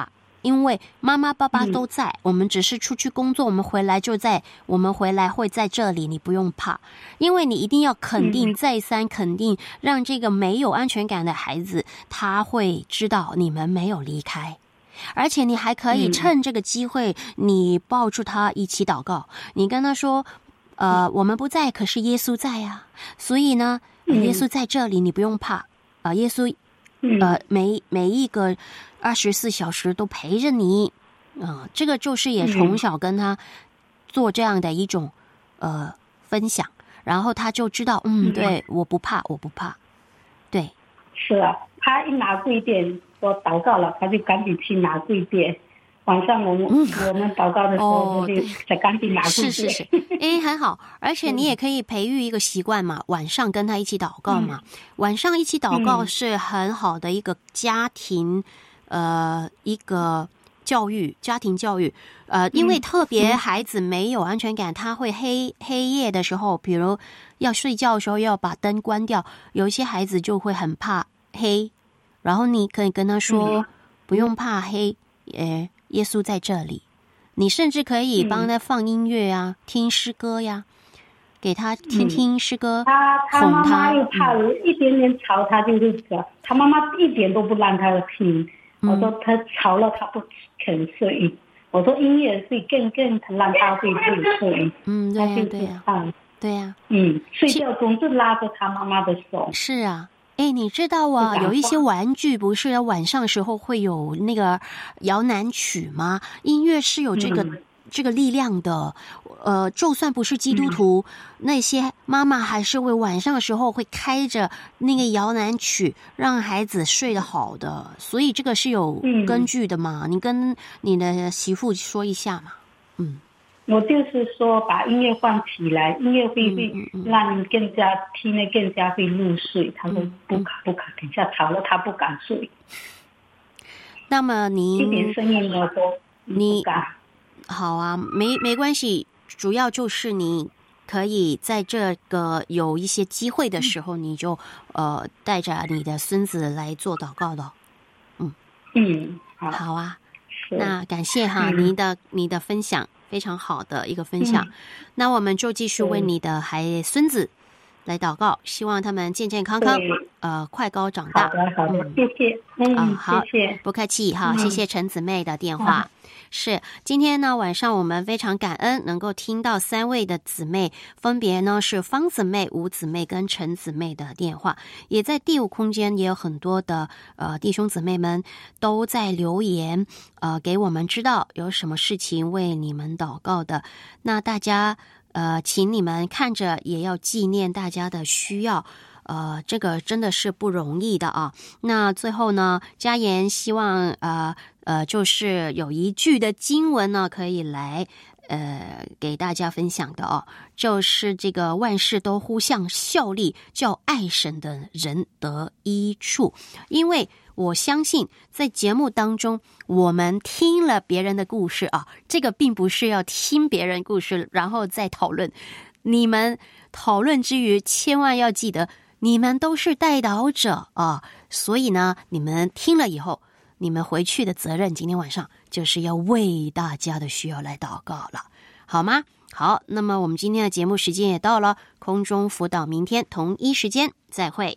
[SPEAKER 2] 因为妈妈爸爸都在、嗯、我们只是出去工作，我们回来就在我们回来会在这里，你不用怕，因为你一定要肯定、嗯、再三肯定，让这个没有安全感的孩子他会知道你们没有离开，而且你还可以趁这个机会、嗯、你抱住他一起祷告，你跟他说呃，我们不在，可是耶稣在啊，所以呢耶稣在这里，你不用怕啊、呃，耶稣呃，每每一个二十四小时都陪着你，啊、呃，这个就是也从小跟他做这样的一种呃分享，然后他就知道，嗯，对，我不怕，我不怕，对，
[SPEAKER 12] 是啊，他一拿跪垫，我祷告了，他就赶紧去拿跪垫。晚上我们、嗯、我们祷告的时候，我就再赶紧拿跪垫。
[SPEAKER 2] 是是是，哎，很好，而且你也可以培育一个习惯嘛，晚上跟他一起祷告嘛，嗯、晚上一起祷告是很好的一个家庭，嗯、呃，一个教育，家庭教育，呃，因为特别孩子没有安全感，他会黑黑夜的时候，比如要睡觉的时候要把灯关掉，有一些孩子就会很怕黑，然后你可以跟他说，嗯、不用怕黑，呃。耶稣在这里，你甚至可以帮他放音乐啊，嗯、听诗歌呀，给他听听诗歌，
[SPEAKER 12] 嗯、他他妈妈又怕我一点点吵，他就是这，他妈妈一点都不让他听。嗯、我说他吵了，他不肯睡。我说音乐是更更让他会入睡。
[SPEAKER 2] 嗯，对呀、啊，对呀、啊，对呀、啊，
[SPEAKER 12] 嗯，睡觉总是拉着他妈妈的手。
[SPEAKER 2] 是啊。哎，你知道啊，有一些玩具不是晚上时候会有那个摇篮曲吗？音乐是有这个、嗯、这个力量的。呃，就算不是基督徒，嗯、那些妈妈还是会晚上的时候会开着那个摇篮曲，让孩子睡得好的。所以这个是有根据的嘛？嗯、你跟你的媳妇说一下嘛。嗯。
[SPEAKER 12] 我就是说，把音乐放起来，音乐会会让你更加听得更加会入睡。他说不可不可，等下吵了他不敢睡。
[SPEAKER 2] 那么您
[SPEAKER 12] 一点声音都
[SPEAKER 2] 你不敢。好啊，没没关系，主要就是你可以在这个有一些机会的时候，嗯、你就呃带着你的孙子来做祷告的。嗯
[SPEAKER 12] 嗯，好，
[SPEAKER 2] 好啊。那感谢哈、嗯、你的你的分享。非常好的一个分享、嗯、那我们就继续为你的孩孙子来祷告，希望他们健健康康呃，快高长大。
[SPEAKER 12] 好的好的、嗯、谢谢嗯、呃、
[SPEAKER 2] 好，
[SPEAKER 12] 谢谢，
[SPEAKER 2] 不客气哈、嗯、谢谢陈姊妹的电话、嗯、是今天呢晚上我们非常感恩能够听到三位的姊妹，分别呢是方姊妹、吴姊妹跟陈姊妹的电话，也在第五空间也有很多的呃弟兄姊妹们都在留言呃给我们知道有什么事情为你们祷告的，那大家呃，请你们看着也要纪念大家的需要，呃，这个真的是不容易的啊。那最后呢，嘉言希望呃呃，就是有一句的经文呢，可以来呃给大家分享的哦，就是这个万事都互相效力，叫爱神的人得益处，因为我相信在节目当中我们听了别人的故事啊，这个并不是要听别人故事然后再讨论，你们讨论之余千万要记得你们都是代祷者啊，所以呢你们听了以后，你们回去的责任今天晚上就是要为大家的需要来祷告了，好吗？好，那么我们今天的节目时间也到了，空中辅导明天同一时间再会。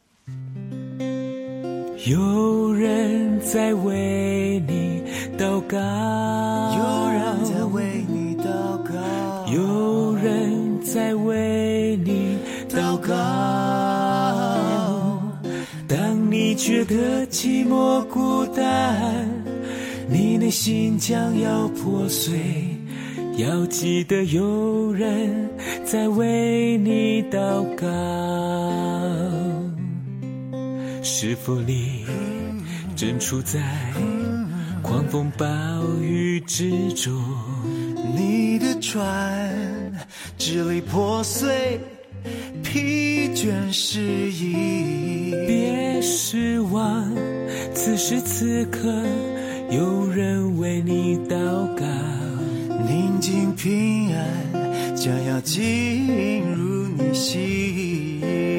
[SPEAKER 13] 有人在为你祷告，
[SPEAKER 3] 有人在为你祷告，
[SPEAKER 13] 有人在为你祷告。当你觉得寂寞孤单，你内心将要破碎，要记得有人在为你祷告。是否你正处在狂风暴雨之中？
[SPEAKER 3] 你的船支离破碎，疲倦失意。
[SPEAKER 13] 别失望，此时此刻有人为你祷告。
[SPEAKER 3] 宁静平安将要进入你心。